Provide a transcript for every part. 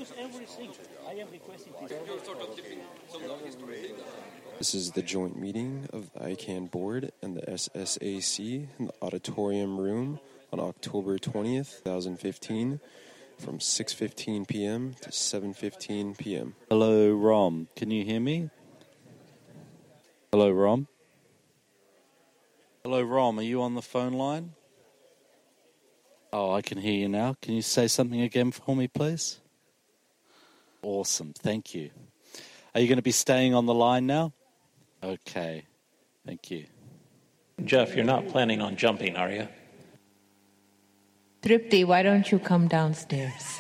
This is the joint meeting of the ICANN board and the SSAC in the auditorium room on October 20th, 2015, from 6:15 p.m. to 7:15 p.m. Hello, Rom. Can you hear me? Hello, Rom. Hello, Rom. Are you on the phone line? Oh, I can hear you now. Can you say something again for me, please? Awesome. Thank you. Are you going to be staying on the line now? Okay. Thank you. Jeff, you're not planning on jumping, are you? Tripti, why don't you come downstairs?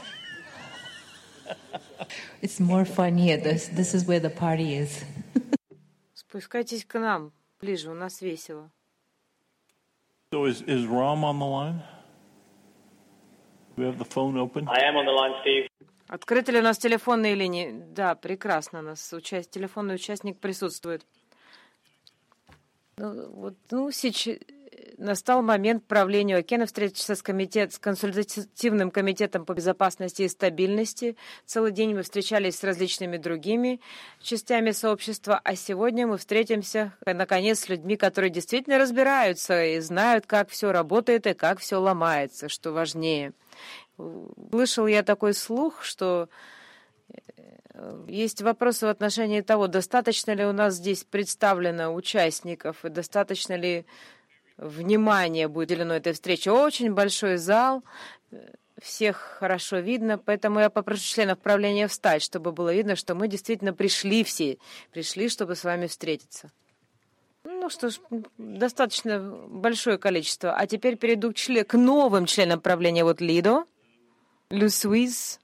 It's more fun here. This is where the party is. Спускайтесь к нам, ближе, у нас весело. So is Rom on the line? Do we have the phone open? I am on the line, Steve. Открыты ли у нас телефонные линии? Да, прекрасно, у нас телефонный участник присутствует. Сейчас настал момент правления ОКЕНа встретиться с консультативным комитетом по безопасности и стабильности. Целый день мы встречались с различными другими частями сообщества, а сегодня мы встретимся, наконец, с людьми, которые действительно разбираются и знают, как все работает и как все ломается, что важнее. Слышал я такой слух, что есть вопросы в отношении того, достаточно ли у нас здесь представлено участников и достаточно ли внимания будет уделено этой встрече. Очень большой зал, всех хорошо видно, поэтому я попрошу членов правления встать, чтобы было видно, что мы действительно пришли, чтобы с вами встретиться. Ну что ж, достаточно большое количество. А теперь перейду к новым членам правления. Вот Лидо, Люсуиз.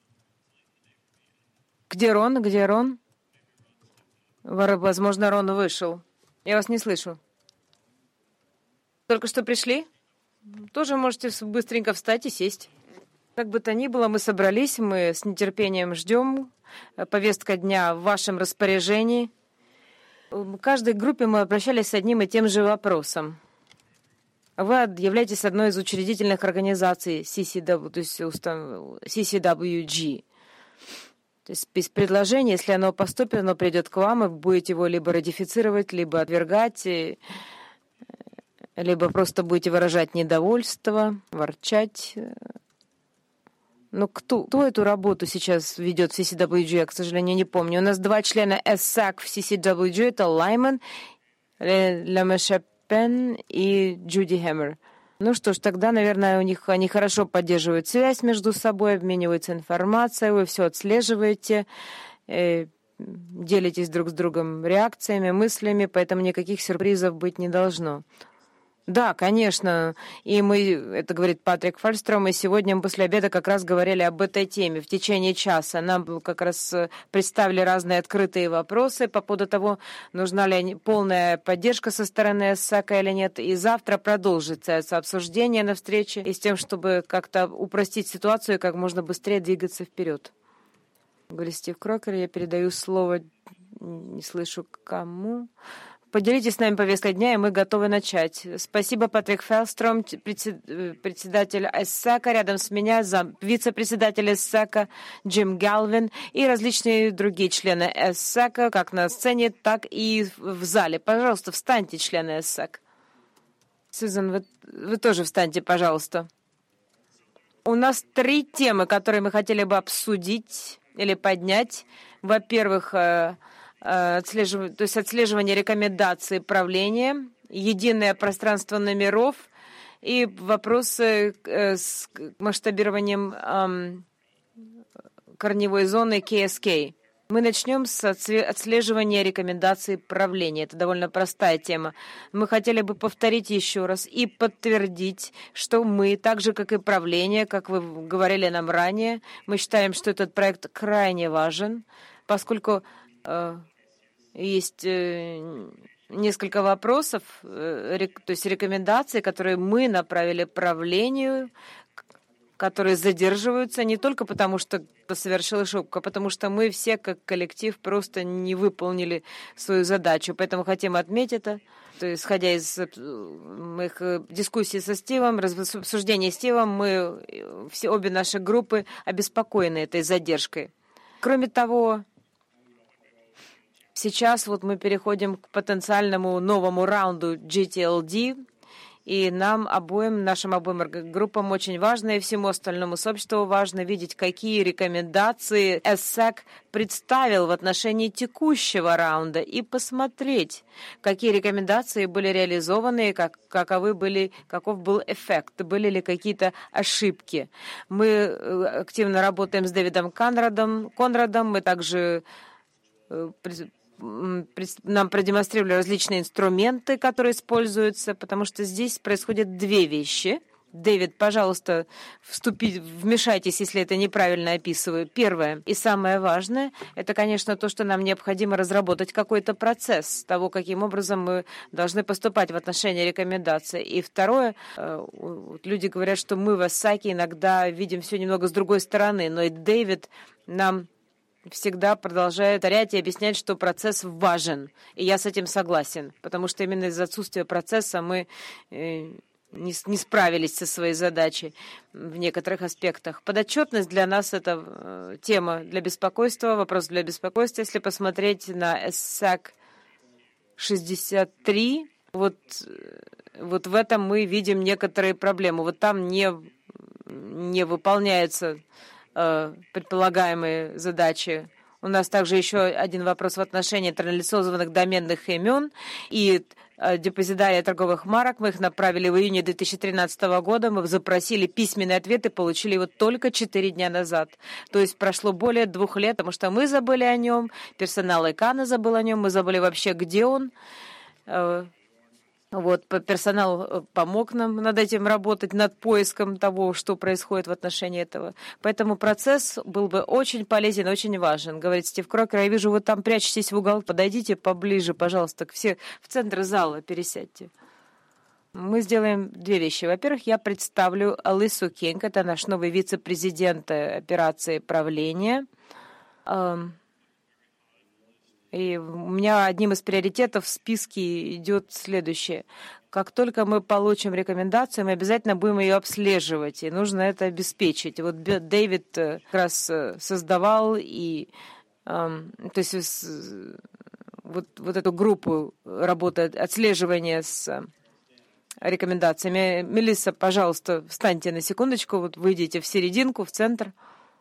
Где Рон? Возможно, Рон вышел. Я вас не слышу. Только что пришли? Тоже можете быстренько встать и сесть. Как бы то ни было, мы собрались, мы с нетерпением ждем. Повестка дня в вашем распоряжении. В каждой группе мы обращались с одним и тем же вопросом. Вы являетесь одной из учредительных организаций CCW, то есть CCWG. То есть без предложения, если оно поступит, оно придет к вам, и вы будете его либо ратифицировать, либо отвергать, либо просто будете выражать недовольство, ворчать. Но кто эту работу сейчас ведет в CCWG, я, к сожалению, не помню. У нас 2 члена SSAC в CCWG, это Лайман, Ламешепен и Джуди Хэммер. Ну что ж, тогда, наверное, они хорошо поддерживают связь между собой, обмениваются информацией, вы все отслеживаете, делитесь друг с другом реакциями, мыслями, поэтому никаких сюрпризов быть не должно. Да, конечно. И это говорит Патрик Фальстром, и сегодня мы после обеда как раз говорили об этой теме в течение часа. Нам как раз представили разные открытые вопросы по поводу того, нужна ли полная поддержка со стороны ССАКа или нет. И завтра продолжится это обсуждение на встрече и с тем, чтобы как-то упростить ситуацию и как можно быстрее двигаться вперед. Говорит Стив Крокер, я передаю слово, не слышу кому. Поделитесь с нами повесткой дня, и мы готовы начать. Спасибо, Патрик Фелстром, председатель ССАКа. Рядом с меня вице-председатель ССАКа Джим Галвин и различные другие члены ССАКа, как на сцене, так и в зале. Пожалуйста, встаньте, члены ССАК. Сьюзан, вы тоже встаньте, пожалуйста. У нас 3 темы, которые мы хотели бы обсудить или поднять. Во-первых, отслеживание рекомендаций правления, единое пространство номеров и вопросы с масштабированием корневой зоны KSK. Мы начнем с отслеживания рекомендаций правления. Это довольно простая тема. Мы хотели бы повторить еще раз и подтвердить, что мы, так же, как и правление, как вы говорили нам ранее, мы считаем, что этот проект крайне важен, поскольку есть несколько вопросов, то есть рекомендаций, которые мы направили правлению, которые задерживаются не только потому, что кто совершил ошибку, а потому что мы все как коллектив просто не выполнили свою задачу. Поэтому хотим отметить это. То есть, исходя из моих дискуссий со Стивом, обсуждений с Стивом, обе наши группы обеспокоены этой задержкой. Кроме того, сейчас вот мы переходим к потенциальному новому раунду GTLD, и нам обоим, нашим обоим группам очень важно, и всему остальному сообществу важно видеть, какие рекомендации ЭССЕК представил в отношении текущего раунда, и посмотреть, какие рекомендации были реализованы, и каков был эффект, были ли какие-то ошибки. Мы активно работаем с Дэвидом Конрадом, мы также нам продемонстрировали различные инструменты, которые используются, потому что здесь происходят две вещи. Дэвид, пожалуйста, вмешайтесь, если это неправильно описываю. Первое и самое важное, это, конечно, то, что нам необходимо разработать какой-то процесс того, каким образом мы должны поступать в отношении рекомендаций. И второе, люди говорят, что мы в ЭССАКе иногда видим все немного с другой стороны, но и Дэвид нам всегда продолжает повторять и объяснять, что процесс важен. И я с этим согласен, потому что именно из-за отсутствия процесса мы не справились со своей задачей в некоторых аспектах. Подотчетность для нас — это тема для беспокойства, вопрос для беспокойства. Если посмотреть на ЭССАК 63, вот в этом мы видим некоторые проблемы. Вот там не выполняются предполагаемые задачи. У нас также еще один вопрос в отношении транслиционных доменных имен и депозитария торговых марок. Мы их направили в июне 2013 года. Мы запросили письменный ответ и получили его только 4 дня назад. То есть прошло более 2 лет, потому что мы забыли о нем, персонал ИКАНа забыл о нем, мы забыли вообще, где он. Вот, персонал помог нам над этим работать, над поиском того, что происходит в отношении этого. Поэтому процесс был бы очень полезен, очень важен. Говорит Стив Крокер, я вижу, вы там прячетесь в угол. Подойдите поближе, пожалуйста, все в центр зала пересядьте. Мы сделаем 2 вещи. Во-первых, я представлю Алису Кинг, это наш новый вице-президент операции правления. И у меня одним из приоритетов в списке идет следующее. Как только мы получим рекомендацию, мы обязательно будем ее обслеживать, и нужно это обеспечить. Вот Дэвид как раз создавал то есть вот эту группу работы отслеживания с рекомендациями. Мелисса, пожалуйста, встаньте на секундочку, вот выйдите в серединку, в центр.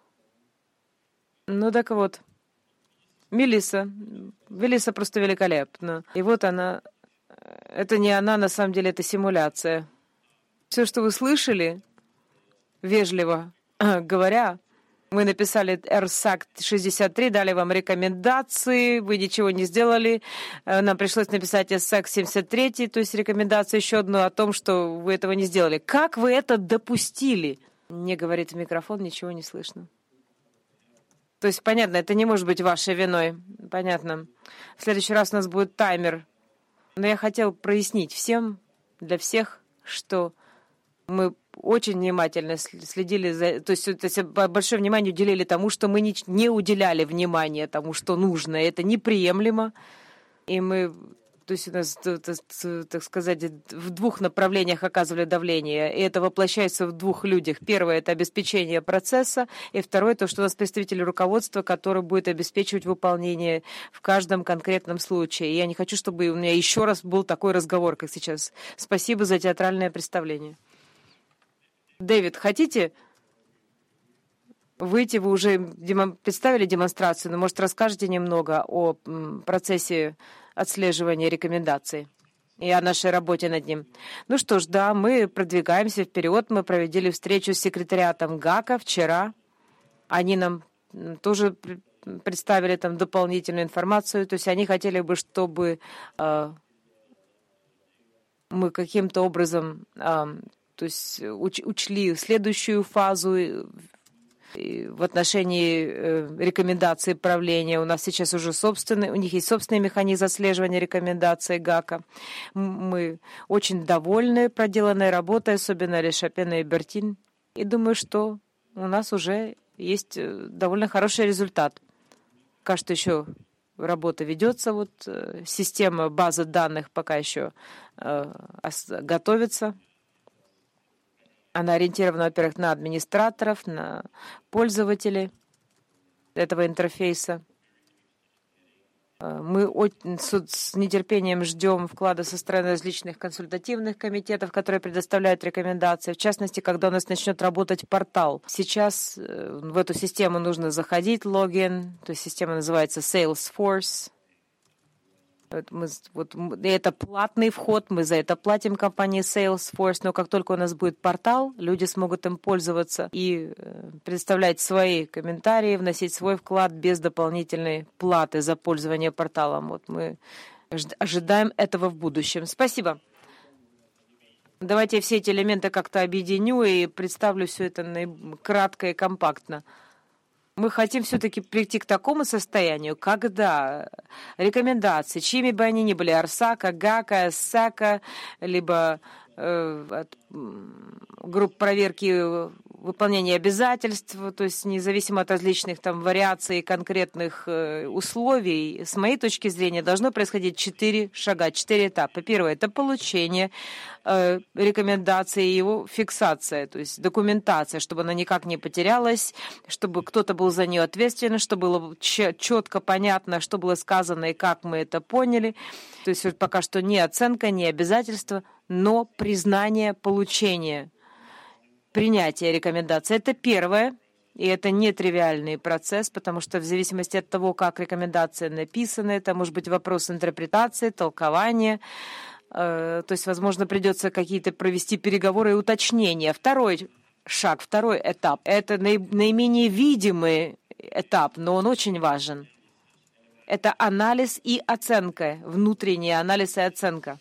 Ну так вот. Мелисса просто великолепна. И вот она, это не она, на самом деле, это симуляция. Все, что вы слышали, вежливо говоря, мы написали РСАК 63, дали вам рекомендации, вы ничего не сделали. Нам пришлось написать РСАК 73, то есть рекомендацию еще одну о том, что вы этого не сделали. Как вы это допустили? Не говорит в микрофон, ничего не слышно. То есть, понятно, это не может быть вашей виной. Понятно. В следующий раз у нас будет таймер. Но я хотел прояснить для всех, что мы очень внимательно следили за... То есть большое внимание уделили тому, что мы не уделяли внимания тому, что нужно. Это неприемлемо. И мы... То есть у нас, так сказать, в 2 направлениях оказывали давление, и это воплощается в 2 людях. Первое — это обеспечение процесса, и второе — то, что у нас представитель руководства, который будет обеспечивать выполнение в каждом конкретном случае. И я не хочу, чтобы у меня еще раз был такой разговор, как сейчас. Спасибо за театральное представление. Дэвид, хотите выйти? Вы уже представили демонстрацию, но, может, расскажете немного о процессе отслеживания рекомендаций и о нашей работе над ним. Ну что ж, да, мы продвигаемся вперед. Мы провели встречу с секретариатом ГАКа вчера. Они нам тоже представили там дополнительную информацию. То есть они хотели бы, чтобы мы каким-то образом учли следующую фазу в отношении рекомендаций правления. У нас сейчас уже у них есть собственный механизм отслеживания рекомендаций ГАКа. Мы очень довольны проделанной работой, особенно Лешапена и Бертин. И думаю, что у нас уже есть довольно хороший результат. Пока что еще работа ведется. Вот система базы данных пока еще готовится. Она ориентирована, во-первых, на администраторов, на пользователей. этого интерфейса. Мы с нетерпением ждем вклада со стороны различных консультативных комитетов, которые предоставляют рекомендации. В частности, когда у нас начнет работать портал. Сейчас в эту систему нужно заходить, логин. То есть система называется Salesforce. Это платный вход, мы за это платим компании Salesforce, но как только у нас будет портал, люди смогут им пользоваться и предоставлять свои комментарии, вносить свой вклад без дополнительной платы за пользование порталом. Вот мы ожидаем этого в будущем. Спасибо. Давайте все эти элементы как-то объединю и представлю все это кратко и компактно. Мы хотим все-таки прийти к такому состоянию, когда рекомендации, чьими бы они ни были, Арсака, Гака, Сака, либо групп проверки выполнения обязательств, то есть независимо от различных там вариаций конкретных условий, с моей точки зрения, должно происходить 4 шага, 4 этапа. Первое — это получение рекомендации и его фиксация, то есть документация, чтобы она никак не потерялась, чтобы кто-то был за нее ответственен, чтобы было четко понятно, что было сказано и как мы это поняли. То есть пока что не оценка, не обязательство, но признание получения, принятие рекомендаций. Это первое, и это нетривиальный процесс, потому что в зависимости от того, как рекомендация написана, это может быть вопрос интерпретации, толкования. То есть, возможно, придется какие-то провести переговоры и уточнения. Второй шаг, второй этап — это наименее видимый этап, но он очень важен. Это анализ и оценка, внутренний анализ и оценка.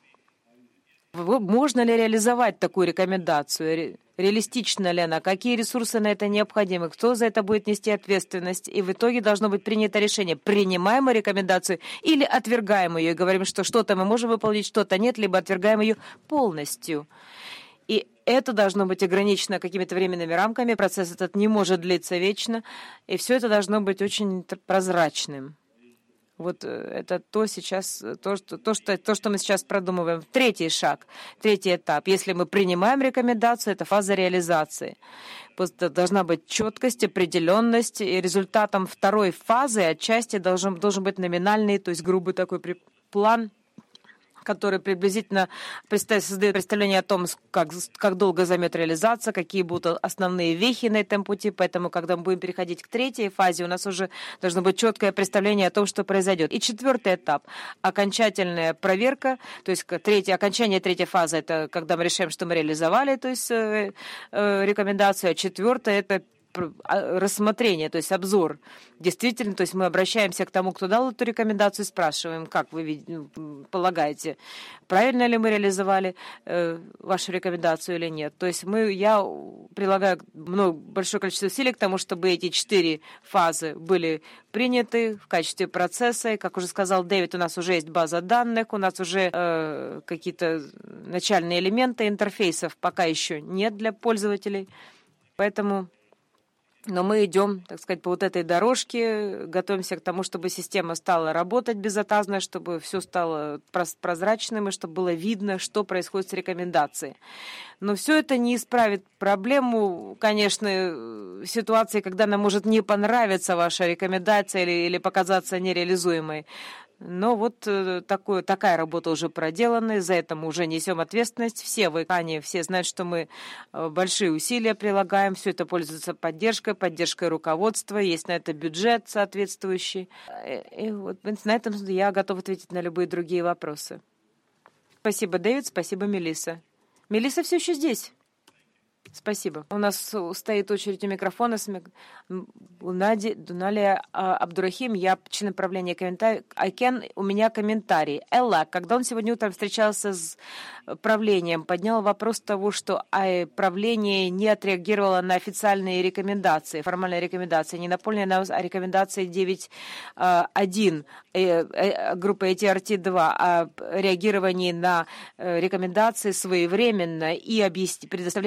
Можно ли реализовать такую рекомендацию? Реалистична ли она? Какие ресурсы на это необходимы? Кто за это будет нести ответственность? И в итоге должно быть принято решение, принимаем мы рекомендацию или отвергаем ее и говорим, что что-то мы можем выполнить, что-то нет, либо отвергаем ее полностью. И это должно быть ограничено какими-то временными рамками. Процесс этот не может длиться вечно. И все это должно быть очень прозрачным. Вот это то, что мы сейчас продумываем. Третий шаг, третий этап. Если мы принимаем рекомендацию, это фаза реализации. Должна быть четкость, определенность. И результатом второй фазы отчасти должен быть номинальный, то есть грубый такой план, который приблизительно создает представление о том, как долго займет реализация, какие будут основные вехи на этом пути. Поэтому, когда мы будем переходить к третьей фазе, у нас уже должно быть четкое представление о том, что произойдет. И четвертый этап — окончательная проверка, то есть окончание третьей фазы — это когда мы решаем, что мы реализовали, то есть рекомендацию, а четвертое — это рассмотрение, то есть обзор. Действительно, то есть мы обращаемся к тому, кто дал эту рекомендацию, спрашиваем, как вы полагаете, правильно ли мы реализовали вашу рекомендацию или нет. То есть я прилагаю большое количество усилий к тому, чтобы эти 4 фазы были приняты в качестве процесса. И, как уже сказал Дэвид, у нас уже есть база данных, у нас уже какие-то начальные элементы интерфейсов пока еще нет для пользователей. Но мы идем, так сказать, по вот этой дорожке, готовимся к тому, чтобы система стала работать безотказно, чтобы все стало прозрачным и чтобы было видно, что происходит с рекомендацией. Но все это не исправит проблему, конечно, ситуации, когда нам может не понравиться ваша рекомендация или показаться нереализуемой. Но вот такая работа уже проделана, за это мы уже несем ответственность. Все в ИКАНе, все знают, что мы большие усилия прилагаем, все это пользуется поддержкой руководства, есть на это бюджет соответствующий. И вот на этом я готова ответить на любые другие вопросы. Спасибо, Дэвид, спасибо, Мелисса. Мелисса все еще здесь. Спасибо. У нас стоит очередь у микрофона. Дуналия Абдурахим, я член правления Айкен, у меня комментарий. Элла, когда он сегодня утром встречался с правлением, поднял вопрос того, что правление не отреагировало на официальные рекомендации, формальные рекомендации, не напомнили нам о рекомендации 9.1 группы ATRT-2, о реагировании на рекомендации своевременно и предоставлении объяснений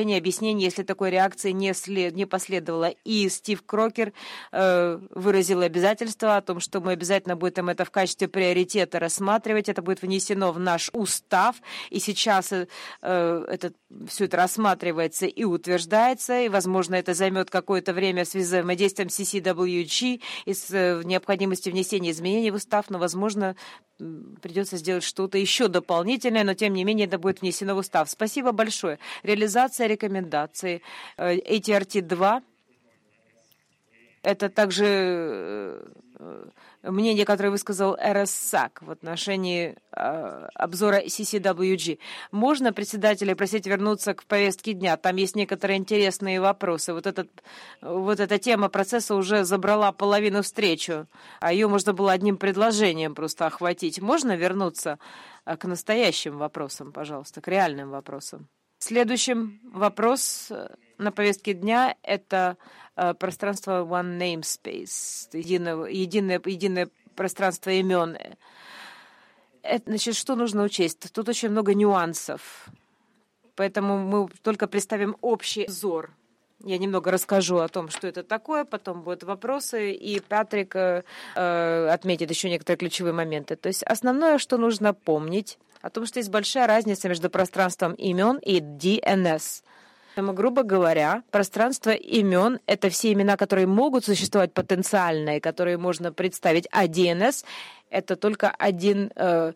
изменений, если такой реакции не последовало. И Стив Крокер выразил обязательство о том, что мы обязательно будем это в качестве приоритета рассматривать. Это будет внесено в наш устав. И сейчас все это рассматривается и утверждается. И, возможно, это займет какое-то время в связи с взаимодействием CCWG и с необходимостью внесения изменений в устав. Но, возможно, придется сделать что-то еще дополнительное, но, тем не менее, это будет внесено в устав. Спасибо большое. Реализация рекомендаций ATRT-2. Это также мнение, которое высказал РССАК в отношении обзора CCWG. Можно председателя просить вернуться к повестке дня? Там есть некоторые интересные вопросы. Вот эта тема процесса уже забрала половину встречи, а ее можно было одним предложением просто охватить. Можно вернуться к настоящим вопросам, пожалуйста, к реальным вопросам? Следующим вопрос на повестке дня — это пространство One Namespace, единое пространство имен. Значит, что нужно учесть? Тут очень много нюансов, поэтому мы только представим общий взор. Я немного расскажу о том, что это такое, потом будут вопросы, и Патрик отметит еще некоторые ключевые моменты. То есть основное, что нужно помнить, о том, что есть большая разница между пространством имен и DNS. Грубо говоря, пространство имен — это все имена, которые могут существовать потенциально и которые можно представить, а DNS — это только один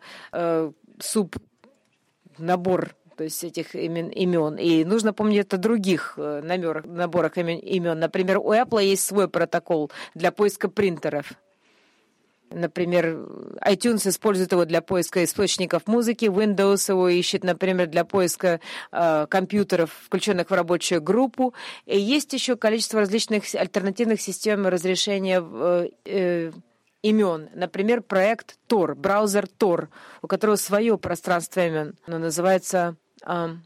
субнабор, то есть этих имен. И нужно помнить о других наборах имен. Например, у Apple есть свой протокол для поиска принтеров. Например, iTunes использует его для поиска источников музыки, Windows его ищет, например, для поиска компьютеров, включенных в рабочую группу. И есть еще количество различных альтернативных систем разрешения имен. Например, проект Tor, браузер Tor, у которого свое пространство имен. Оно называется Onion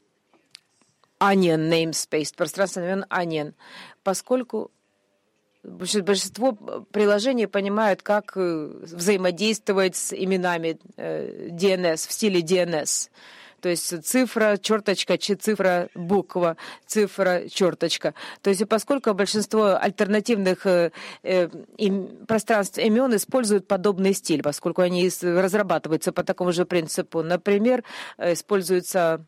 Namespace, пространство имен Onion, поскольку большинство приложений понимают, как взаимодействовать с именами DNS, в стиле DNS. То есть цифра, черточка, цифра, буква, цифра, черточка. То есть поскольку большинство альтернативных пространств имен используют подобный стиль, поскольку они разрабатываются по такому же принципу. Например, используется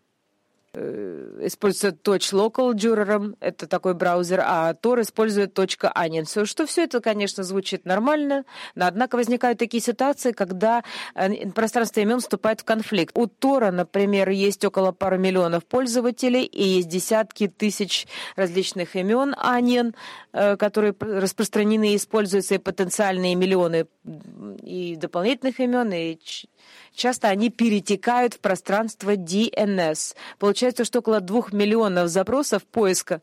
.local Juror, это такой браузер, а Tor использует .onion. Все это, конечно, звучит нормально, но однако возникают такие ситуации, когда пространство имен вступает в конфликт. У Tor, например, есть около пары миллионов пользователей и есть десятки тысяч различных имен onion, которые распространены и используются, и потенциальные миллионы и дополнительных имен, и часто они перетекают в пространство DNS. Получается, что около 2 миллионов запросов поиска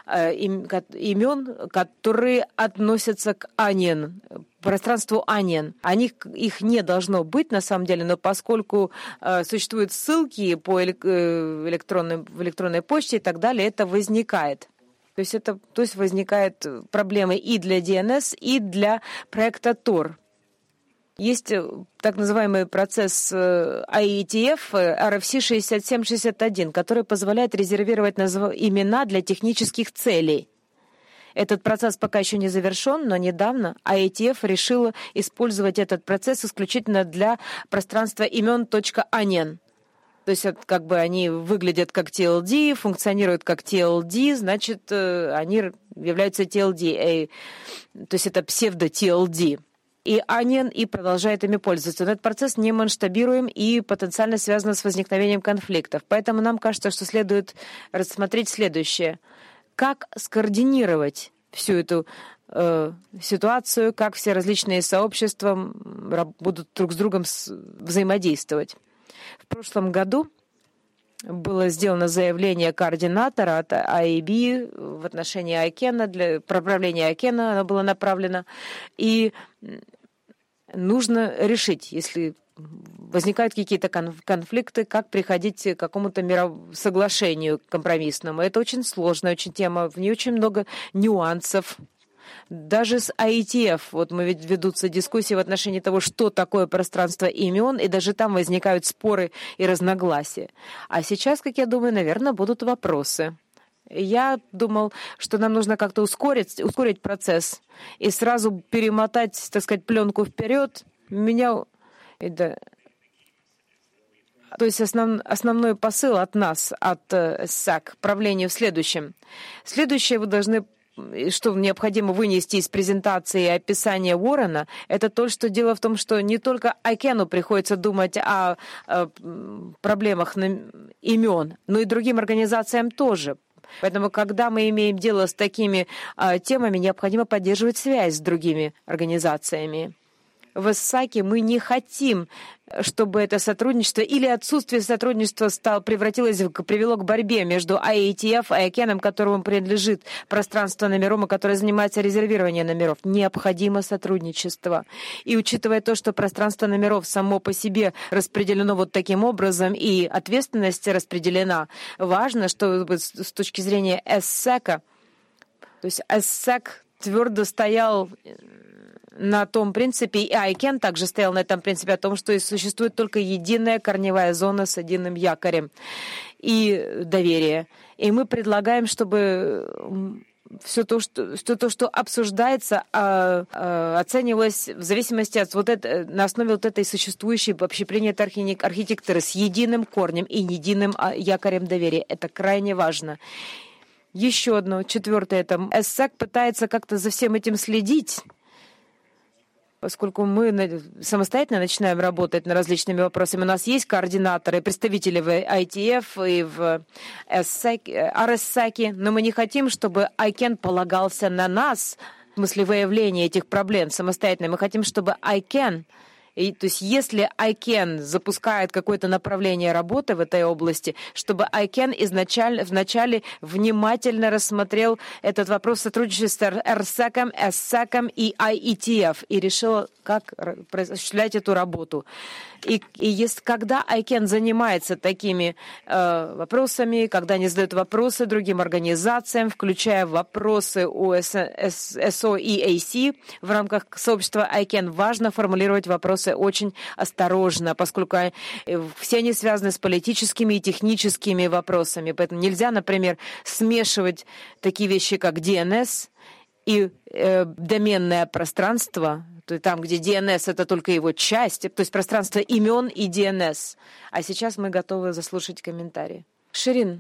имен, которые относятся к Onion, пространству Onion. Их не должно быть на самом деле, но поскольку существуют ссылки по электронной почте и так далее, это возникает. То есть возникает проблемы и для DNS, и для проекта Tor. Есть так называемый процесс IETF RFC 6761, который позволяет резервировать имена для технических целей. Этот процесс пока еще не завершен, но недавно IETF решила использовать этот процесс исключительно для пространства имен .onion. То есть как бы они выглядят как TLD, функционируют как TLD, значит, они являются TLD. То есть это псевдо-TLD. И Onion и продолжает ими пользоваться. Но этот процесс не масштабируем и потенциально связан с возникновением конфликтов. Поэтому нам кажется, что следует рассмотреть следующее. Как скоординировать всю эту ситуацию, как все различные сообщества будут друг с другом взаимодействовать. В прошлом году было сделано заявление координатора от IAB в отношении ICANN, для проправления ICANN оно было направлено. И нужно решить, если возникают какие-то конфликты, как приходить к какому-то соглашению компромиссному. Это очень сложная очень тема, в ней очень много нюансов. Даже с IETF, ведутся дискуссии в отношении того, что такое пространство имен, и даже там возникают споры и разногласия. А сейчас, как я думаю, наверное, будут вопросы. Я думал, что нам нужно как-то ускорить процесс и сразу перемотать, так сказать, пленку вперед. То есть основной посыл от нас, от САК, правления в следующем. Следующее вы должны, что необходимо вынести из презентации и описания Уоррена, это то, что дело в том, что не только ICANN приходится думать о проблемах имен, но и другим организациям тоже. Поэтому, когда мы имеем дело с такими темами, необходимо поддерживать связь с другими организациями. В САКе мы не хотим, чтобы это сотрудничество или отсутствие сотрудничества привело к борьбе между IATF и ICANN, которому принадлежит пространство номеров, и которое занимается резервированием номеров. Необходимо сотрудничество. И учитывая то, что пространство номеров само по себе распределено вот таким образом, и ответственность распределена, важно, чтобы с точки зрения ССЭКа, то есть ССЭК твердо стоял на том принципе, и ICANN также стоял на этом принципе, о том, что существует только единая корневая зона с единым якорем и доверие. И мы предлагаем, чтобы все то, что обсуждается, оценивалось в зависимости от на основе вот этой существующей общепринятой архитектуры с единым корнем и единым якорем доверия. Это крайне важно. Еще одно, четвертое, это ССАК пытается как-то за всем этим следить, поскольку мы самостоятельно начинаем работать над различными вопросами. У нас есть координаторы, представители в ITF и в RSSAC, но мы не хотим, чтобы ICANN полагался на нас в смысле выявления этих проблем самостоятельно. Мы хотим, чтобы ICANN, то есть если ICANN запускает какое-то направление работы в этой области, чтобы ICANN вначале внимательно рассмотрел этот вопрос сотрудничества с RSAC, SSAC и IETF и решил, как осуществлять эту работу. И когда ICANN занимается такими вопросами, когда они задают вопросы другим организациям, включая вопросы у SO и AC в рамках сообщества ICANN, важно формулировать вопросы очень осторожно, поскольку все они связаны с политическими и техническими вопросами. Поэтому нельзя, например, смешивать такие вещи, как DNS и доменное пространство, то есть там, где DNS — это только его часть, то есть пространство имен и DNS. А сейчас мы готовы заслушать комментарии. Ширин.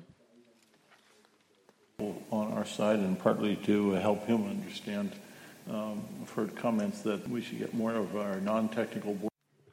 On our side, and partly to help him understand, I've heard comments that we should get more of our non-technical board.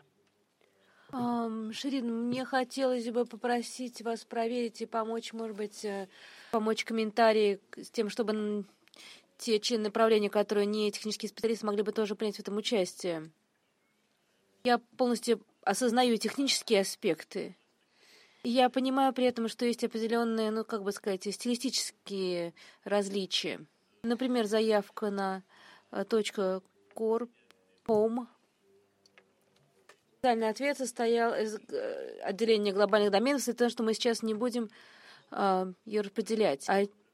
Ширин, мне хотелось бы попросить вас проверить и помочь, может быть, помочь комментарии с тем, чтобы те члены направления, которые не технические специалисты, могли бы тоже принять в этом участие. Я полностью осознаю технические аспекты. Я понимаю при этом, что есть определенные, стилистические различия. Например, заявка на .corp.com. Специальный ответ состоял из отделения глобальных доменов, и то, что мы сейчас не будем ее распределять.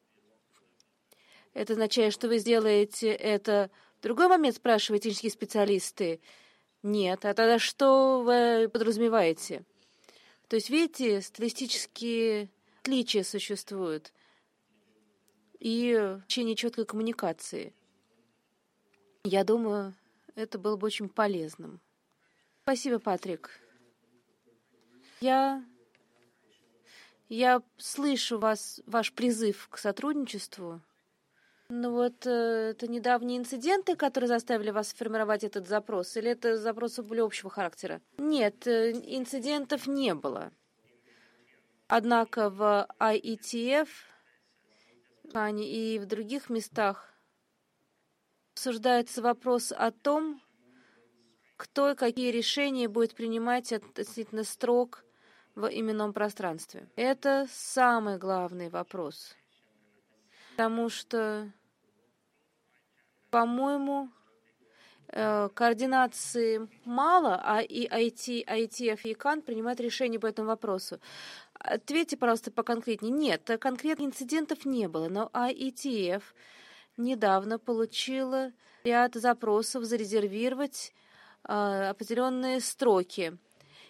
Это означает, что вы сделаете это в другой момент, спрашивают технические специалисты? Нет. А тогда что вы подразумеваете? То есть, видите, стилистические отличия существуют и течение четкой коммуникации. Я думаю, это было бы очень полезным. Спасибо, Патрик. Я слышу ваш призыв к сотрудничеству. Но это недавние инциденты, которые заставили вас сформировать этот запрос? Или это запросы были общего характера? Нет, инцидентов не было. Однако в IETF и в других местах обсуждается вопрос о том, кто и какие решения будет принимать относительно строк в именном пространстве. Это самый главный вопрос. Потому что, по-моему, координации мало, а и IETF и ICANN принимают решения по этому вопросу. Ответьте, пожалуйста, поконкретнее. Нет, конкретных инцидентов не было, но IETF недавно получила ряд запросов зарезервировать определенные строки,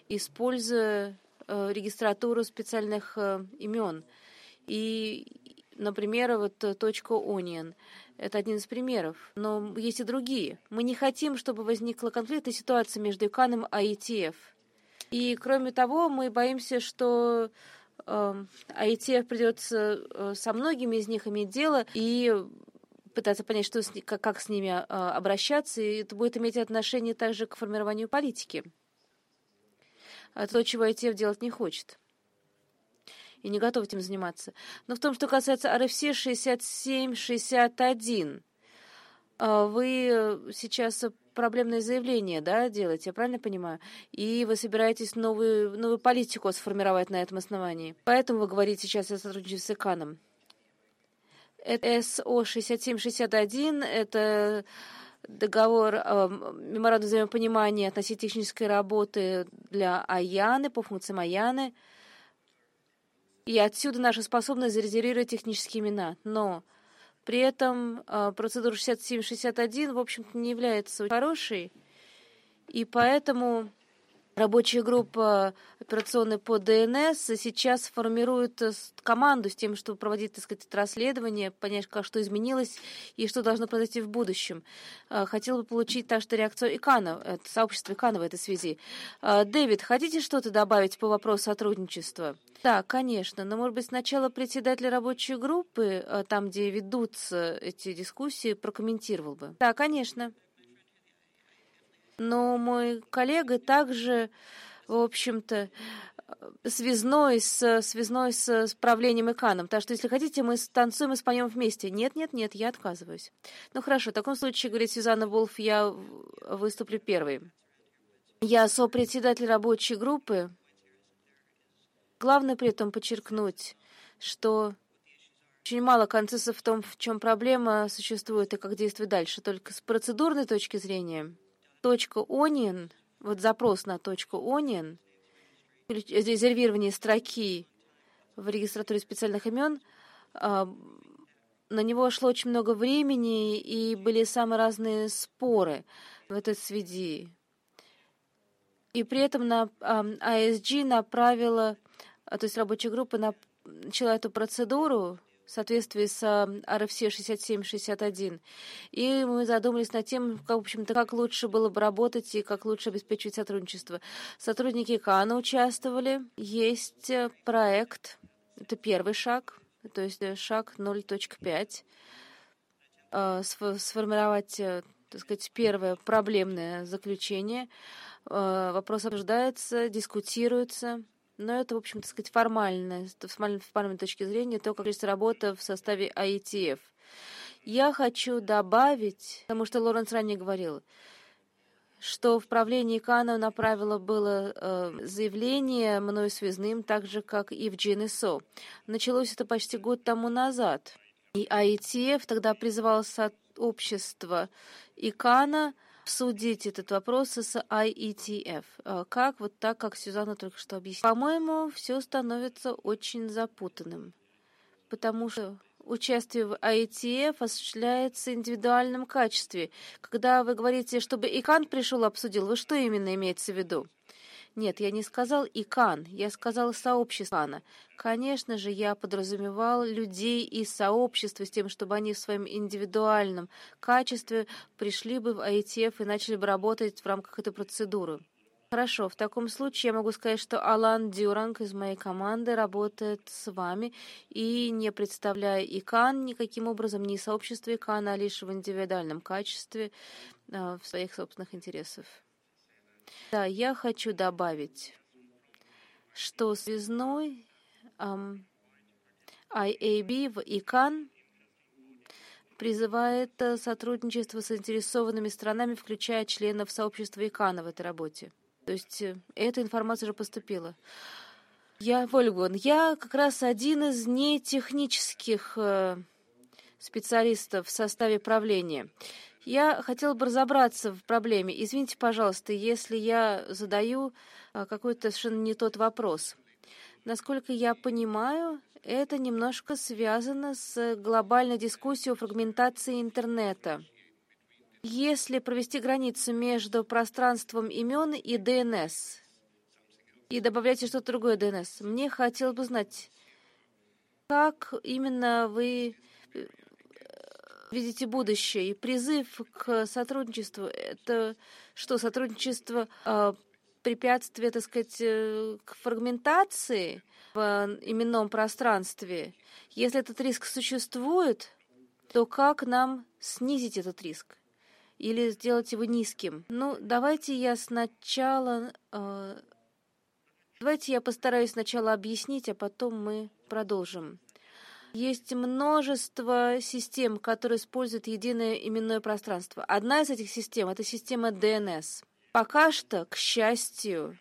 используя регистратуру специальных имен. И Например, вот точка .onion. Это один из примеров. Но есть и другие. Мы не хотим, чтобы возникла конфликтная ситуация между ИКАНом и IETF. И, кроме того, мы боимся, что IETF придется со многими из них иметь дело и пытаться понять, что как с ними обращаться, и это будет иметь отношение также к формированию политики. А то, чего IETF делать не хочет. И не готов этим заниматься. Но в том, что касается RFC 6761, вы сейчас проблемное заявление, да, делаете, я правильно понимаю? И вы собираетесь новую политику сформировать на этом основании. Поэтому вы говорите сейчас о сотрудничестве с ИКАНом. СО 6761 – это договор, меморандум взаимопонимания относительно технической работы для Аяны, по функциям Аяны. И отсюда наша способность зарезервировать технические имена. Но при этом процедура 6761, в общем-то, не является хорошей. И поэтому рабочая группа операционная по ДНС сейчас формирует команду с тем, чтобы проводить, так сказать, расследование, понять, что изменилось и что должно произойти в будущем. Хотел бы получить также реакцию ИКАНа, сообщества ИКАНа в этой связи. Дэвид, хотите что-то добавить по вопросу сотрудничества? Да, конечно, но, может быть, сначала председатель рабочей группы, там, где ведутся эти дискуссии, прокомментировал бы. Да, конечно. Но мой коллега также, в общем-то, связной с правлением ИКАНом. Так что, если хотите, мы танцуем и споем вместе. Нет, я отказываюсь. Ну, хорошо, в таком случае, говорит Сюзанна Волф, я выступлю первой. Я сопредседатель рабочей группы. Главное при этом подчеркнуть, что очень мало консенсуса в том, в чем проблема существует и как действовать дальше. Только с процедурной точки зрения точка .onion, вот запрос на точку .onion, резервирование строки в регистратуре специальных имен, на него шло очень много времени и были самые разные споры в этой связи. И при этом ISG направила, то есть рабочая группа начала эту процедуру в соответствии с RFC 6761. И мы задумались над тем, в общем-то, как лучше было бы работать и как лучше обеспечивать сотрудничество. Сотрудники ИКАНа участвовали. Есть проект, это первый шаг, то есть шаг 0.5, сформировать, так сказать, первое проблемное заключение. Вопрос обсуждается, дискутируется. Но это, в общем, так сказать, формально, с формальной точки зрения, то, как есть работа в составе IETF. Я хочу добавить, потому что Лоренс ранее говорил, что в правлении ИКАНа направило было заявление мною связным, так же, как и в GNSO. Началось это почти год тому назад. И IETF тогда призывал сообщество ИКАНа обсудить этот вопрос с IETF. Как? Вот так, как Сюзанна только что объяснила. По-моему, все становится очень запутанным, потому что участие в IETF осуществляется в индивидуальном качестве. Когда вы говорите, чтобы ИКАН пришел и обсудил, вы что именно имеете в виду? Нет, я не сказал ИКАН, я сказал сообщество ИКАНа. Конечно же, я подразумевал людей из сообщества с тем, чтобы они в своем индивидуальном качестве пришли бы в IETF и начали бы работать в рамках этой процедуры. Хорошо, в таком случае я могу сказать, что Алан Дюранг из моей команды работает с вами и не представляя ИКАН никаким образом, не сообщество ИКАНа, а лишь в индивидуальном качестве в своих собственных интересах. Да, я хочу добавить, что связной IAB в ИКАН призывает сотрудничество с заинтересованными сторонами, включая членов сообщества ИКАНа в этой работе. То есть эта информация уже поступила. Вольгун, я как раз один из нетехнических специалистов в составе правления. Я хотела бы разобраться в проблеме. Извините, пожалуйста, если я задаю какой-то совершенно не тот вопрос. Насколько я понимаю, это немножко связано с глобальной дискуссией о фрагментации интернета. Если провести границу между пространством имен и ДНС, и добавляйте что-то другое ДНС, мне хотелось бы знать, Как именно вы видите будущее? И призыв к сотрудничеству — это что, сотрудничество препятствие, так сказать, к фрагментации в именном пространстве? Если этот риск существует, то как нам снизить этот риск? Или сделать его низким? Давайте я постараюсь сначала объяснить, а потом мы продолжим. Есть множество систем, которые используют единое именное пространство. Одна из этих систем — это система DNS. Пока что, к счастью,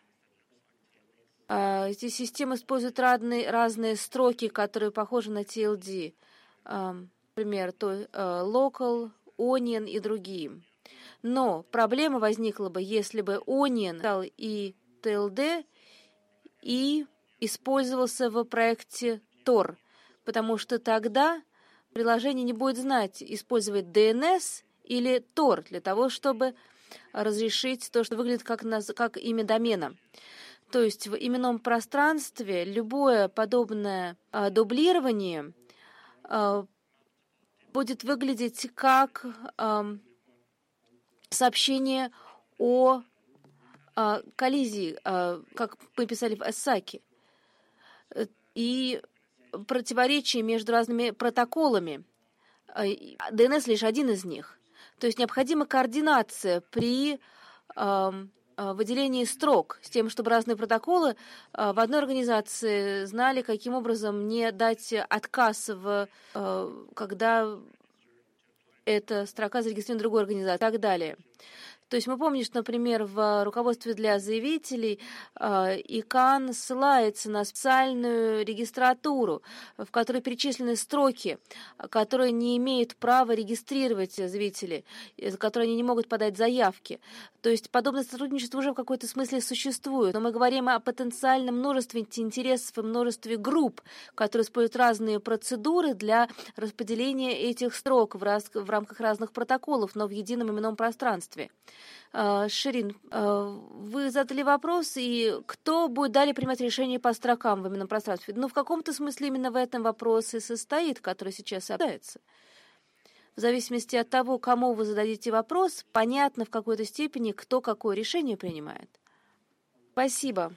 эти системы используют разные строки, которые похожи на TLD. Например, Local, Onion и другие. Но проблема возникла бы, если бы Onion стал и TLD, и использовался в проекте Tor, потому что тогда приложение не будет знать, использовать DNS или Tor для того, чтобы разрешить то, что выглядит как имя домена. То есть в именном пространстве любое подобное дублирование будет выглядеть как сообщение о коллизии, как мы писали в Эссаке, и противоречие между разными протоколами. DNS лишь один из них. То есть необходима координация при выделении строк с тем, чтобы разные протоколы в одной организации знали, каким образом не дать отказ, когда эта строка зарегистрирована в другой организации и так далее. То есть мы помним, что, например, в руководстве для заявителей ИКАН ссылается на специальную регистратуру, в которой перечислены строки, которые не имеют права регистрировать заявителей, за которые они не могут подать заявки. То есть подобное сотрудничество уже в какой-то смысле существует. Но мы говорим о потенциальном множестве интересов и множестве групп, которые используют разные процедуры для распределения этих строк в рамках разных протоколов, но в едином именном пространстве. Ширин, вы задали вопрос, и кто будет далее принимать решение по строкам в именном пространстве? В каком-то смысле именно в этом вопрос и состоит, который сейчас обсуждается. В зависимости от того, кому вы зададите вопрос, понятно в какой-то степени, кто какое решение принимает. Спасибо.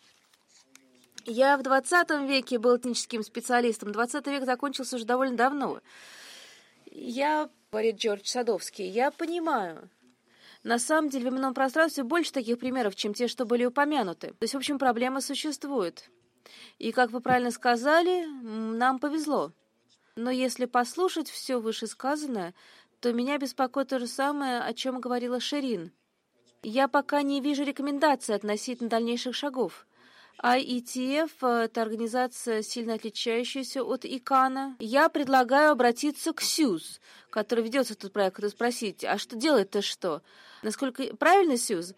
Я в 20 веке был этническим специалистом. 20 век закончился уже довольно давно. Говорит Джордж Садовский, я понимаю. На самом деле в именном пространстве больше таких примеров, чем те, что были упомянуты. То есть, в общем, проблема существует. И, как вы правильно сказали, нам повезло. Но если послушать все вышесказанное, то меня беспокоит то же самое, о чем говорила Ширин. Я пока не вижу рекомендаций относительно дальнейших шагов. IETF — это организация, сильно отличающаяся от ИКАНа. Я предлагаю обратиться к СЮЗ, который ведет этот проект, и спросить, а что делает-то что? Насколько правильно, СЮЗ?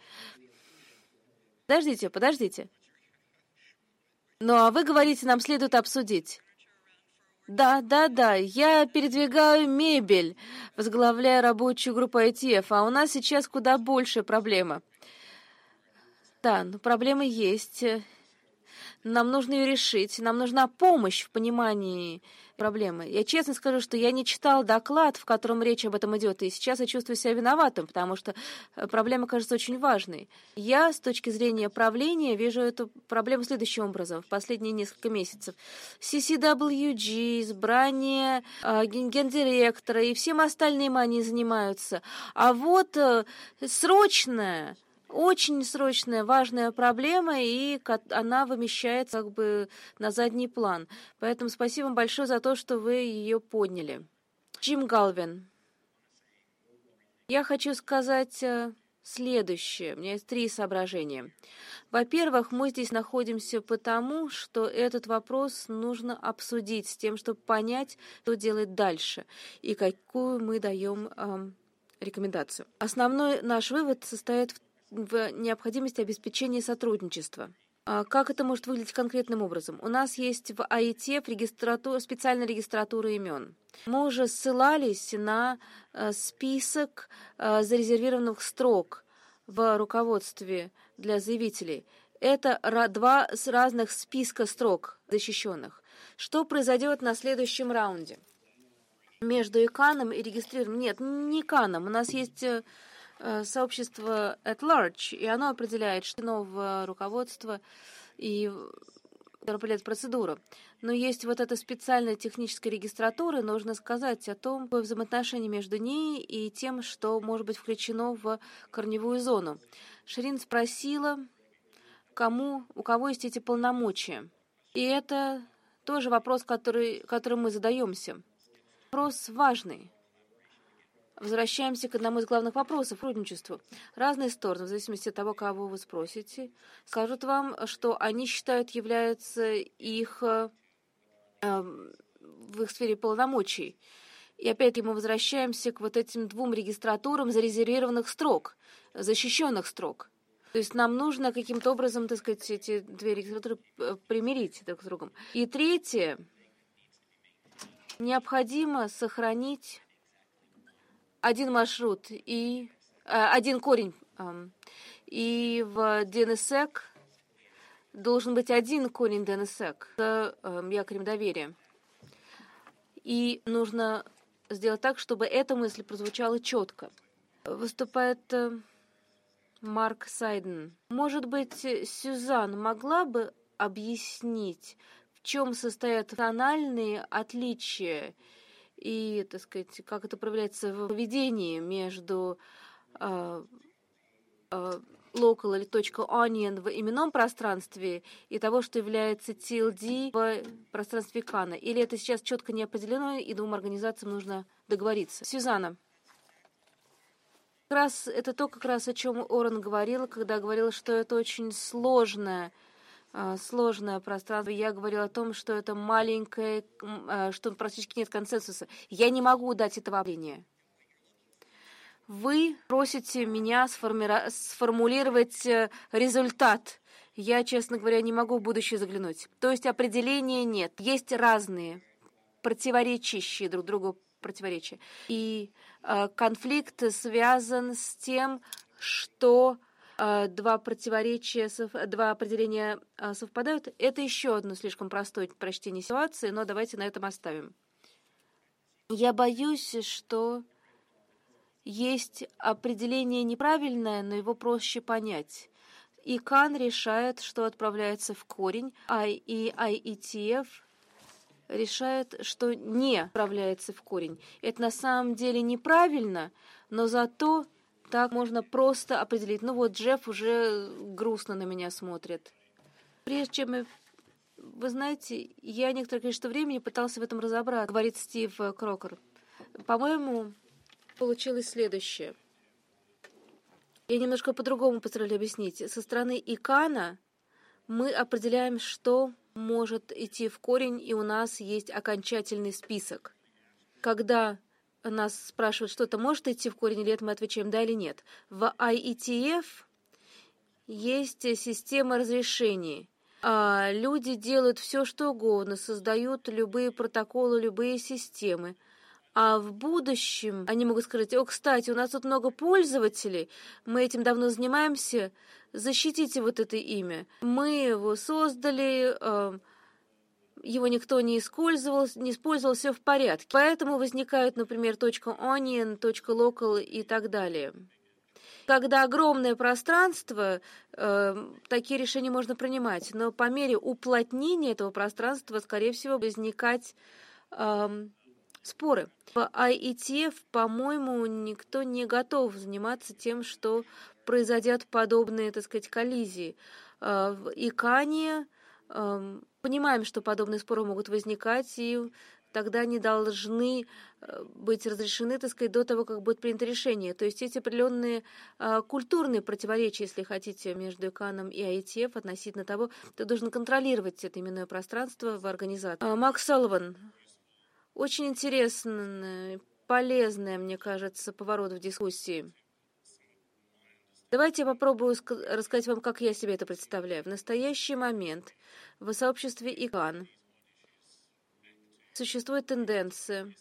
Подождите. А вы говорите, нам следует обсудить. Да, я передвигаю мебель, возглавляя рабочую группу IETF, а у нас сейчас куда больше проблема. Да, проблемы есть. Нам нужно ее решить, нам нужна помощь в понимании проблемы. Я честно скажу, что я не читал доклад, в котором речь об этом идет, и сейчас я чувствую себя виноватым, потому что проблема кажется очень важной. Я, с точки зрения правления, вижу эту проблему следующим образом. В последние несколько месяцев CCWG, избрание гендиректора и всем остальным они занимаются. А вот срочная, очень срочная, важная проблема, и она вымещается на задний план. Поэтому спасибо вам большое за то, что вы ее подняли. Джим Галвин. Я хочу сказать следующее. У меня есть 3 соображения. Во-первых, мы здесь находимся потому, что этот вопрос нужно обсудить с тем, чтобы понять, что делать дальше и какую мы даем рекомендацию. Основной наш вывод состоит в необходимости обеспечения сотрудничества. Как это может выглядеть конкретным образом? У нас есть в IETF специальная регистратура имен. Мы уже ссылались на список зарезервированных строк в руководстве для заявителей. Это 2 разных списка строк защищенных. Что произойдет на следующем раунде? Между ИКАНом и регистрированным? Нет, не ИКАНом. У нас есть сообщество at large, и оно определяет, что новое руководство и определяет процедуру. Но есть вот эта специальная техническая регистратура, нужно сказать о том, какое взаимоотношение между ней и тем, что может быть включено в корневую зону. Ширин спросила, у кого есть эти полномочия. И это тоже вопрос, который мы задаемся. Вопрос важный. Возвращаемся к одному из главных вопросов — сотрудничеству. Разные стороны, в зависимости от того, кого вы спросите, скажут вам, что они считают, является в их сфере полномочий. И опять-таки мы возвращаемся к вот этим двум регистратурам зарезервированных строк, защищенных строк. То есть нам нужно каким-то образом, так сказать, эти две регистратуры примирить друг с другом. И третье, необходимо сохранить один маршрут и один корень. И в DNSSEC должен быть один корень DNSSEC с якорем доверия. И нужно сделать так, чтобы эта мысль прозвучала четко. Выступает Марк Сайден. Может быть, Сюзан могла бы объяснить, в чем состоят функциональные отличия и, так сказать, как это проявляется в поведении между local или .onion в именном пространстве и того, что является TLD в пространстве ИКАНа? Или это сейчас четко не определено, и двум организациям нужно договориться? Сюзанна. Это то, как раз о чем Орен говорила, когда говорила, что это очень сложное пространство. Я говорила о том, что это маленькое, что практически нет консенсуса. Я не могу дать этого определения. Вы просите меня сформулировать результат. Я, честно говоря, не могу в будущее заглянуть. То есть определения нет. Есть разные, противоречащие друг другу противоречия. И конфликт связан с тем, что два определения совпадают. Это еще одно слишком простое прочтение ситуации, но давайте на этом оставим. Я боюсь, что есть определение неправильное, но его проще понять. ИКАН решает, что отправляется в корень, и IETF решает, что не отправляется в корень. Это на самом деле неправильно, но зато так можно просто определить. Ну вот, Джефф уже грустно на меня смотрит. Прежде чем... Вы знаете, я некоторое количество времени пытался в этом разобраться, говорит Стив Крокер. По-моему, получилось следующее. Я немножко по-другому постараюсь объяснить. Со стороны ИКАНа мы определяем, что может идти в корень, и у нас есть окончательный список. Когда нас спрашивают, что-то может идти в корень или нет, мы отвечаем да или нет. В IETF есть система разрешений. Люди делают все, что угодно, создают любые протоколы, любые системы. А в будущем они могут сказать: о, кстати, у нас тут много пользователей, мы этим давно занимаемся, защитите вот это имя. Мы его создали, его никто не использовал, все в порядке. Поэтому возникают, например, .onion, .local и так далее. Когда огромное пространство, такие решения можно принимать, но по мере уплотнения этого пространства, скорее всего, возникать споры. В IETF, по-моему, никто не готов заниматься тем, что произойдут подобные, так сказать, коллизии. В ИКАНе понимаем, что подобные споры могут возникать, и тогда они должны быть разрешены, так сказать, до того, как будет принято решение. То есть эти определенные культурные противоречия, если хотите, между ИКАНом и IETF относительно того, кто должен контролировать это именное пространство в организации. Макс Салливан. Очень интересный, полезный, мне кажется, поворот в дискуссии. Давайте я попробую рассказать вам, как я себе это представляю. В настоящий момент в сообществе ИКАН существует тенденция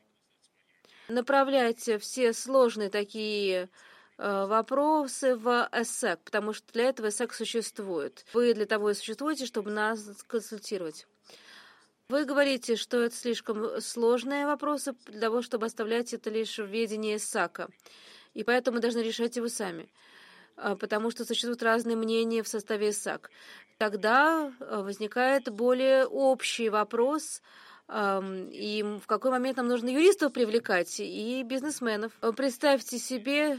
направлять все сложные такие вопросы в ESSEC, потому что для этого ESSEC существует. Вы для того и существуете, чтобы нас консультировать. В Вы говорите, что это слишком сложные вопросы для того, чтобы оставлять это лишь в ведении САКа. И поэтому мы должны решать его сами. Потому что существуют разные мнения в составе САК. Тогда возникает более общий вопрос, и в какой момент нам нужно юристов привлекать и бизнесменов. Представьте себе,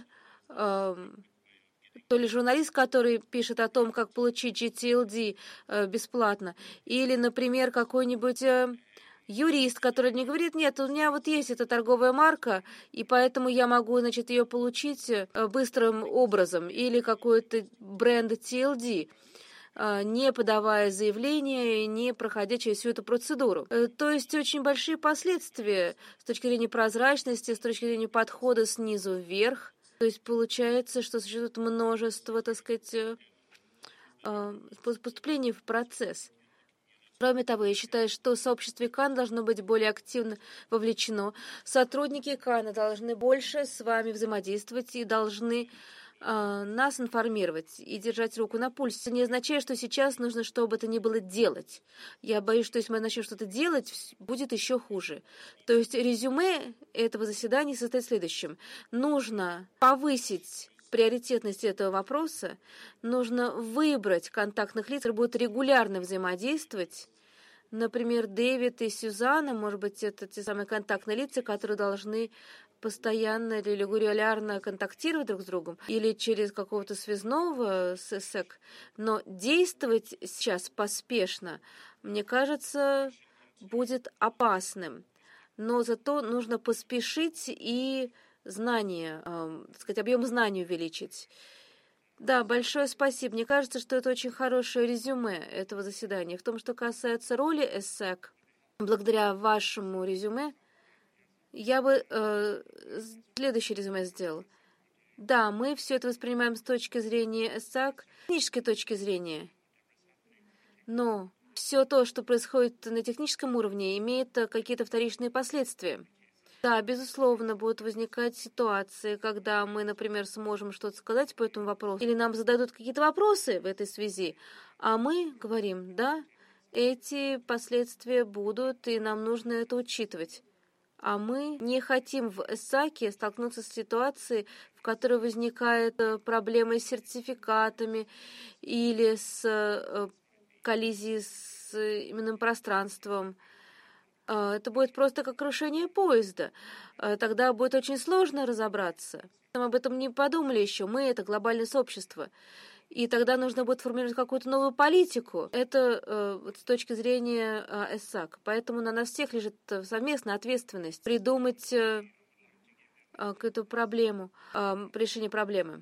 то ли журналист, который пишет о том, как получить GTLD бесплатно, или, например, какой-нибудь юрист, который не говорит: нет, у меня вот есть эта торговая марка, и поэтому я могу, значит, ее получить быстрым образом, или какой-то бренд TLD, не подавая заявление, не проходя через всю эту процедуру. То есть очень большие последствия с точки зрения прозрачности, с точки зрения подхода снизу вверх. То есть получается, что существует множество, так сказать, поступлений в процесс. Кроме того, я считаю, что сообщество ИКАН должно быть более активно вовлечено. Сотрудники ИКАНа должны больше с вами взаимодействовать и должны нас информировать и держать руку на пульсе. Это не означает, что сейчас нужно что бы то ни было делать. Я боюсь, что если мы начнем что-то делать, будет еще хуже. То есть резюме этого заседания состоит в следующем. Нужно повысить приоритетность этого вопроса, нужно выбрать контактных лиц, которые будут регулярно взаимодействовать. Например, Дэвид и Сюзанна, может быть, это те самые контактные лица, которые должны постоянно или регулярно контактировать друг с другом, или через какого-то связного с ЭСЭК. Но действовать сейчас поспешно, мне кажется, будет опасным. Но зато нужно поспешить и знания, так сказать, объем знаний увеличить. Да, большое спасибо. Мне кажется, что это очень хорошее резюме этого заседания. В том, что касается роли ЭСЭК, благодаря вашему резюме, я бы следующее резюме сделал. Да, мы все это воспринимаем с точки зрения ЭСЭК, с технической точки зрения. Но все то, что происходит на техническом уровне, имеет какие-то вторичные последствия. Да, безусловно, будут возникать ситуации, когда мы, например, сможем что-то сказать по этому вопросу, или нам зададут какие-то вопросы в этой связи, а мы говорим: да, эти последствия будут, и нам нужно это учитывать. А мы не хотим в ЭСАКе столкнуться с ситуацией, в которой возникает проблемы с сертификатами или с коллизией с именным пространством. Это будет просто как крушение поезда. Тогда будет очень сложно разобраться. Мы об этом не подумали еще. Мы — это глобальное сообщество. И тогда нужно будет формировать какую-то новую политику. Это с точки зрения ЭСАК. Поэтому на нас всех лежит совместная ответственность придумать какую-то проблему, решение проблемы.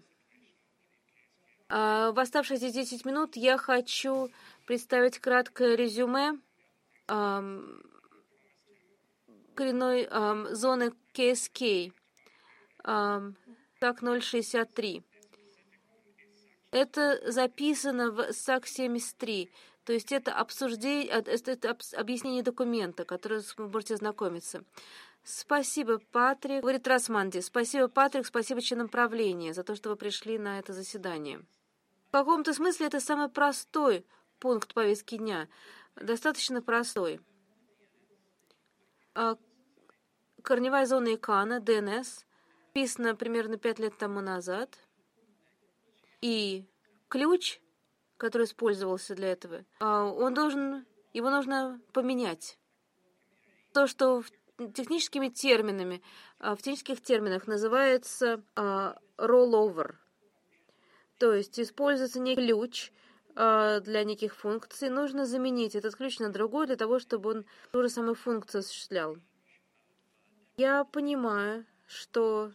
В оставшиеся 10 минут я хочу представить краткое резюме коренной зоны КСК, САК 063. Это записано в САК 73, то есть это объяснение документа, которое вы можете ознакомиться. Спасибо, Патрик, говорит Расманди. Спасибо, Патрик, спасибо членам правления за то, что вы пришли на это заседание. В каком-то смысле это самый простой пункт повестки дня, достаточно простой. Корневая зона ИКАНа, ДНС, написано примерно 5 лет тому назад. И ключ, который использовался для этого, его нужно поменять. То, что в технических терминах называется rollover. То есть используется некий ключ для неких функций. Нужно заменить этот ключ на другой для того, чтобы он ту же самую функцию осуществлял. Я понимаю, что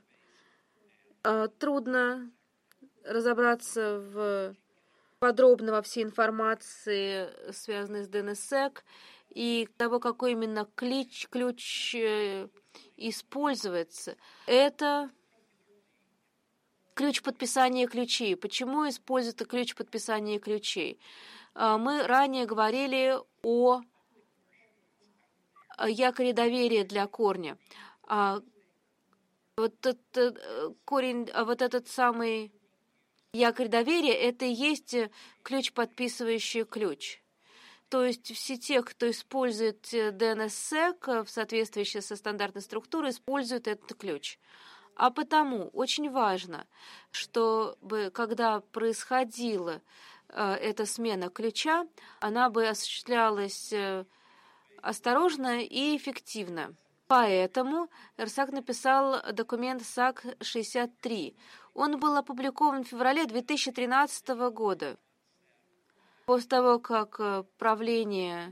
трудно разобраться подробно во всей информации, связанной с DNSSEC, и того, какой именно ключ используется. Это ключ подписания ключей. Почему используется ключ подписания ключей? Мы ранее говорили о якоре доверия для корня. Вот этот самый якорь доверия — это и есть ключ, подписывающий ключ. То есть все те, кто использует DNSSEC в соответствии со стандартной структурой, используют этот ключ. А потому очень важно, чтобы когда происходила эта смена ключа, она бы осуществлялась осторожно и эффективно. Поэтому РСАК написал документ САК-63. Он был опубликован в феврале 2013 года. После того, как правление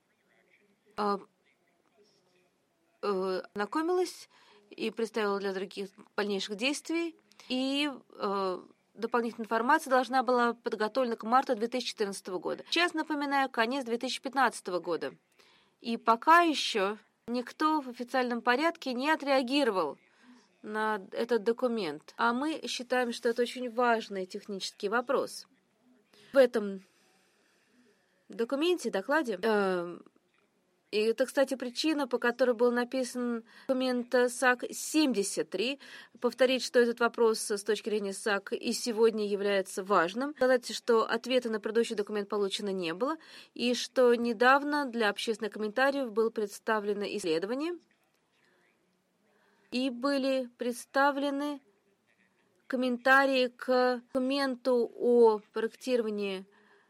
ознакомилось и представило для других дальнейших действий, и дополнительная информация должна была подготовлена к марту 2014 года. Сейчас, напоминаю, конец 2015 года. И пока еще никто в официальном порядке не отреагировал на этот документ. А мы считаем, что это очень важный технический вопрос. В этом документе, докладе, и это, кстати, причина, по которой был написан документ САК-73. Повторить, что этот вопрос с точки зрения САК и сегодня является важным. Сказать, что ответа на предыдущий документ получено не было, и что недавно для общественных комментариев было представлено исследование, и были представлены комментарии к документу о проектировании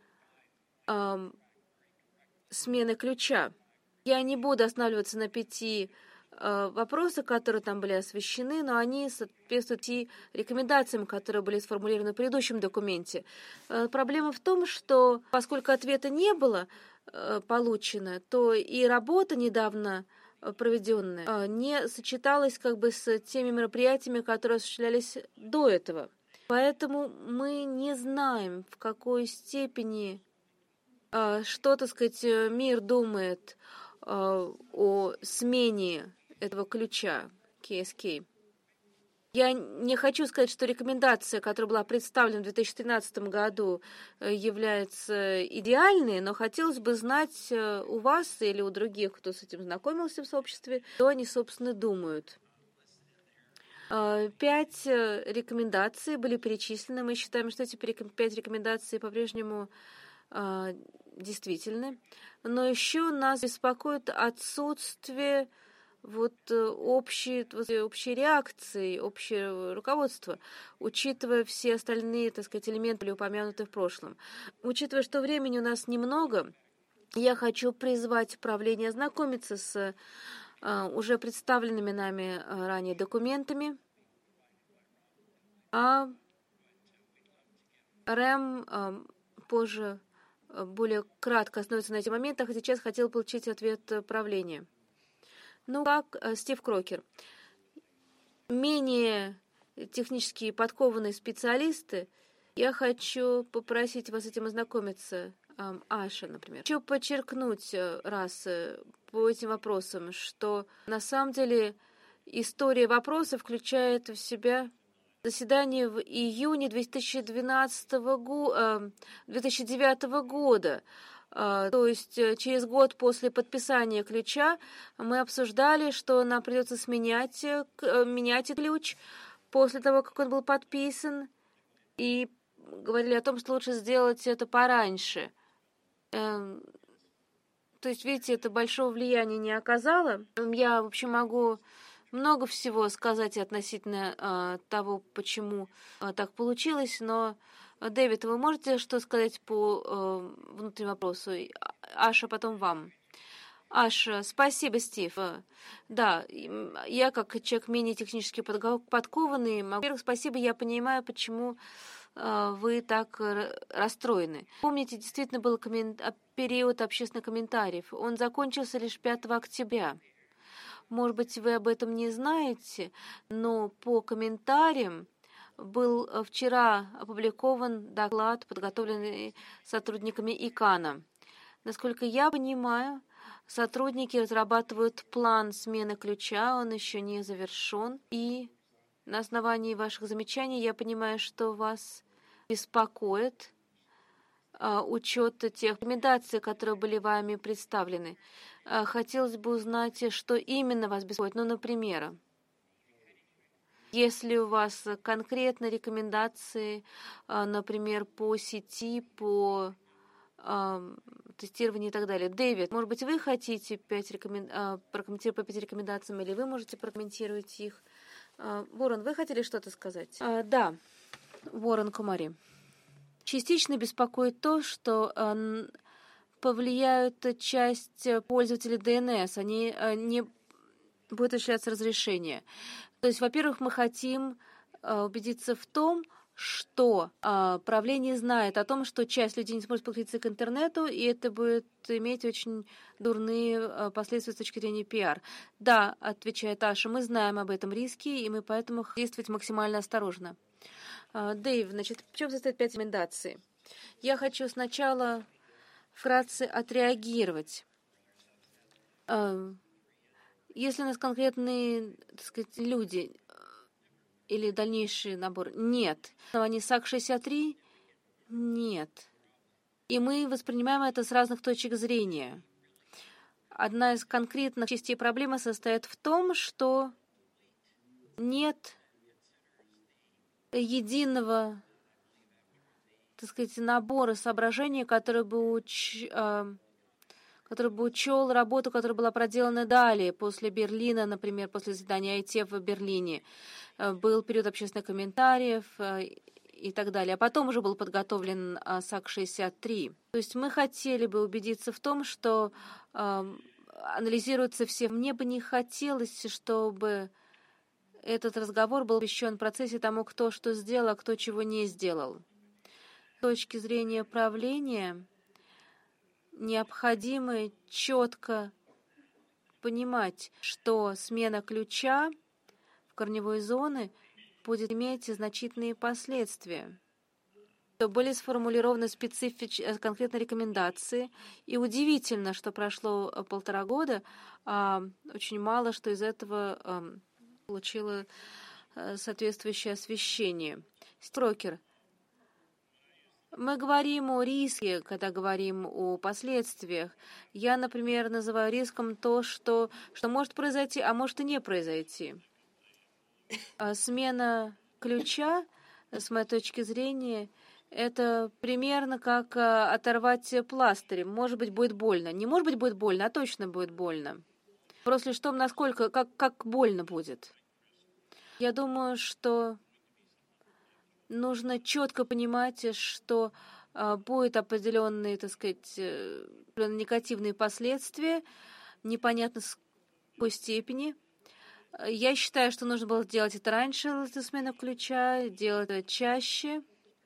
смены ключа. Я не буду останавливаться на 5 вопросах, которые там были освещены, но они соответствуют и рекомендациям, которые были сформулированы в предыдущем документе. Проблема в том, что поскольку ответа не было получено, то и работа недавно проведенная не сочеталась как бы с теми мероприятиями, которые осуществлялись до этого. Поэтому мы не знаем, в какой степени что, так сказать, мир думает о смене этого ключа KSK. Я не хочу сказать, что рекомендация, которая была представлена в 2013 году, является идеальной, но хотелось бы знать у вас или у других, кто с этим знакомился в сообществе, что они, собственно, думают. 5 рекомендаций были перечислены. Мы считаем, что эти 5 рекомендаций по-прежнему действительны. Но еще нас беспокоит отсутствие общей реакции, общего руководства, учитывая все остальные, так сказать, элементы, были упомянуты в прошлом. Учитывая, что времени у нас немного, я хочу призвать правление ознакомиться с уже представленными нами ранее документами, а РЭМ позже более кратко остановится на этих моментах, а сейчас хотел получить ответ правления. Ну, как Стив Крокер. Менее технически подкованные специалисты, я хочу попросить вас с этим ознакомиться. Аша, например. Хочу подчеркнуть раз по этим вопросам, что на самом деле история вопросов включает в себя заседание в июне 2009 года. То есть через год после подписания ключа мы обсуждали, что нам придется менять ключ после того, как он был подписан, и говорили о том, что лучше сделать это пораньше. То есть, видите, это большого влияния не оказало. Я, в общем, могу много всего сказать относительно того, почему так получилось, но, Дэвид, вы можете что сказать по внутреннему вопросу? Аша, потом вам. Аша, спасибо, Стив. Да, я как человек менее технически подкованный, во-первых, спасибо, я понимаю, почему вы так расстроены. Помните, действительно был период общественных комментариев. Он закончился лишь 5 октября. Может быть, вы об этом не знаете, но по комментариям был вчера опубликован доклад, подготовленный сотрудниками ИКАНа. Насколько я понимаю, сотрудники разрабатывают план смены ключа, он еще не завершен. И на основании ваших замечаний я понимаю, что вас беспокоит учет тех рекомендаций, которые были вами представлены. Хотелось бы узнать, что именно вас беспокоит. Ну, например, если у вас конкретно рекомендации, например, по сети, по тестирование и так далее. Дэвид, может быть, вы хотите прокомментировать по 5 рекомендациям, или вы можете прокомментировать их? Ворон, вы хотели что-то сказать? Да, Ворон Кумари. Частично беспокоит то, что повлияют часть пользователей DNS. Они не будут осуществляться разрешения. То есть, во-первых, мы хотим убедиться в том, что правление знает о том, что часть людей не сможет подключиться к интернету, и это будет иметь очень дурные последствия с точки зрения пиар. Да, отвечает Аша, мы знаем об этом риске, и мы поэтому действовать максимально осторожно. Дэйв, значит, в чем состоит 5 рекомендаций? Я хочу сначала вкратце отреагировать. Если у нас конкретные, так сказать, люди или дальнейший набор, нет. Они САК-63? Нет. И мы воспринимаем это с разных точек зрения. Одна из конкретных частей проблемы состоит в том, что нет единого, так сказать, набора соображений, который бы учел работу, которая была проделана далее, после Берлина, например, после заседания ITF в Берлине. Был период общественных комментариев и так далее. А потом уже был подготовлен САК-63. То есть мы хотели бы убедиться в том, что анализируются все. Мне бы не хотелось, чтобы этот разговор был посвящен в процессе тому, кто что сделал, а кто чего не сделал. С точки зрения правления необходимо четко понимать, что смена ключа в корневой зоны будет иметь значительные последствия. Были сформулированы конкретные рекомендации, и удивительно, что прошло 1,5 года, а очень мало что из этого получило соответствующее освещение. Строкер. Мы говорим о риске, когда говорим о последствиях. Я, например, называю риском то, что может произойти, а может и не произойти. Смена ключа, с моей точки зрения, это примерно как оторвать пластырь. Может быть, будет больно. Не может быть, будет больно, а точно будет больно. Вопрос лишь в том, насколько, как больно будет. Я думаю, что нужно четко понимать, что будут определенные, так сказать, негативные последствия, непонятно с какой степени. Я считаю, что нужно было делать это раньше, эту смену ключа, делать это чаще.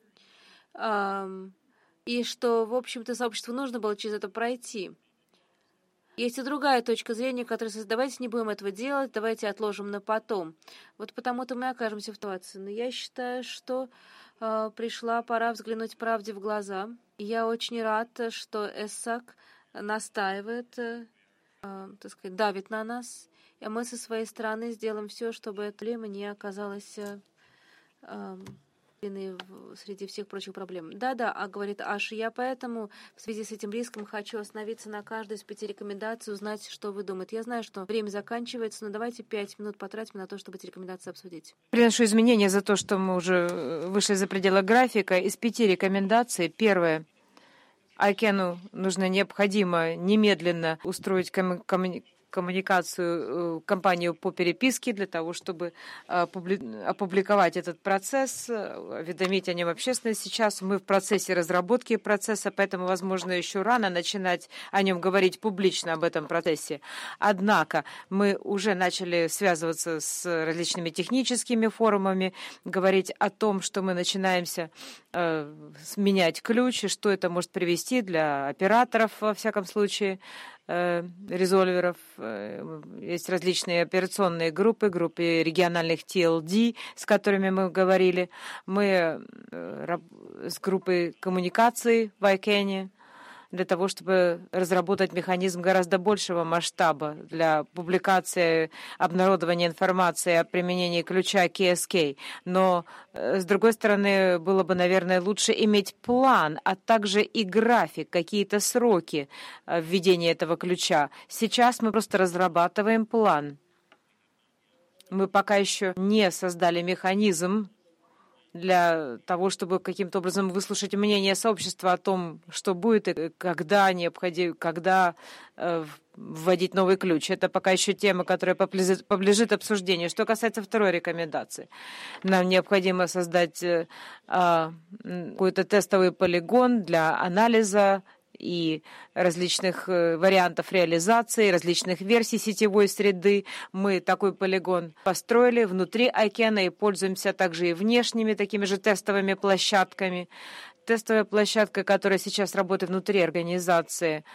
И что, в общем-то, сообществу нужно было через это пройти. Есть и другая точка зрения, которая говорит, давайте не будем этого делать, давайте отложим на потом. Вот потому-то мы окажемся в ситуации. Но я считаю, что пришла пора взглянуть правде в глаза. И я очень рад, что ЭСАК настаивает, так сказать, давит на нас. И мы со своей стороны сделаем все, чтобы эта проблема не оказалась среди всех прочих проблем. Да, говорит Аша, я поэтому в связи с этим риском хочу остановиться на каждой из 5 рекомендаций, узнать, что вы думаете. Я знаю, что время заканчивается, но давайте 5 минут потратим на то, чтобы эти рекомендации обсудить. Приношу изменения за то, что мы уже вышли за пределы графика. Из 5 рекомендаций, первое. ICANN необходимо немедленно устроить коммуникацию, кампанию по переписке для того, чтобы опубликовать этот процесс, уведомить о нем общественность. Сейчас мы в процессе разработки процесса, поэтому, возможно, еще рано начинать о нем говорить публично, об этом процессе. Однако мы уже начали связываться с различными техническими форумами, говорить о том, что мы начинаемся менять ключ, и что это может привести для операторов, во всяком случае, резольверов. Есть различные операционные группы региональных TLD, с которыми мы говорили. Мы с группой коммуникаций в ICANN для того, чтобы разработать механизм гораздо большего масштаба для публикации, обнародования информации о применении ключа KSK. Но, с другой стороны, было бы, наверное, лучше иметь план, а также и график, какие-то сроки введения этого ключа. Сейчас мы просто разрабатываем план. Мы пока еще не создали механизм для того, чтобы каким-то образом выслушать мнение сообщества о том, что будет и когда необходимо, когда вводить новый ключ. Это пока еще тема, которая подлежит обсуждению. Что касается второй рекомендации, нам необходимо создать какой-то тестовый полигон для анализа и различных вариантов реализации, различных версий сетевой среды. Мы такой полигон построили внутри ICANN и пользуемся также и внешними такими же тестовыми площадками. Тестовая площадка, которая сейчас работает внутри организации,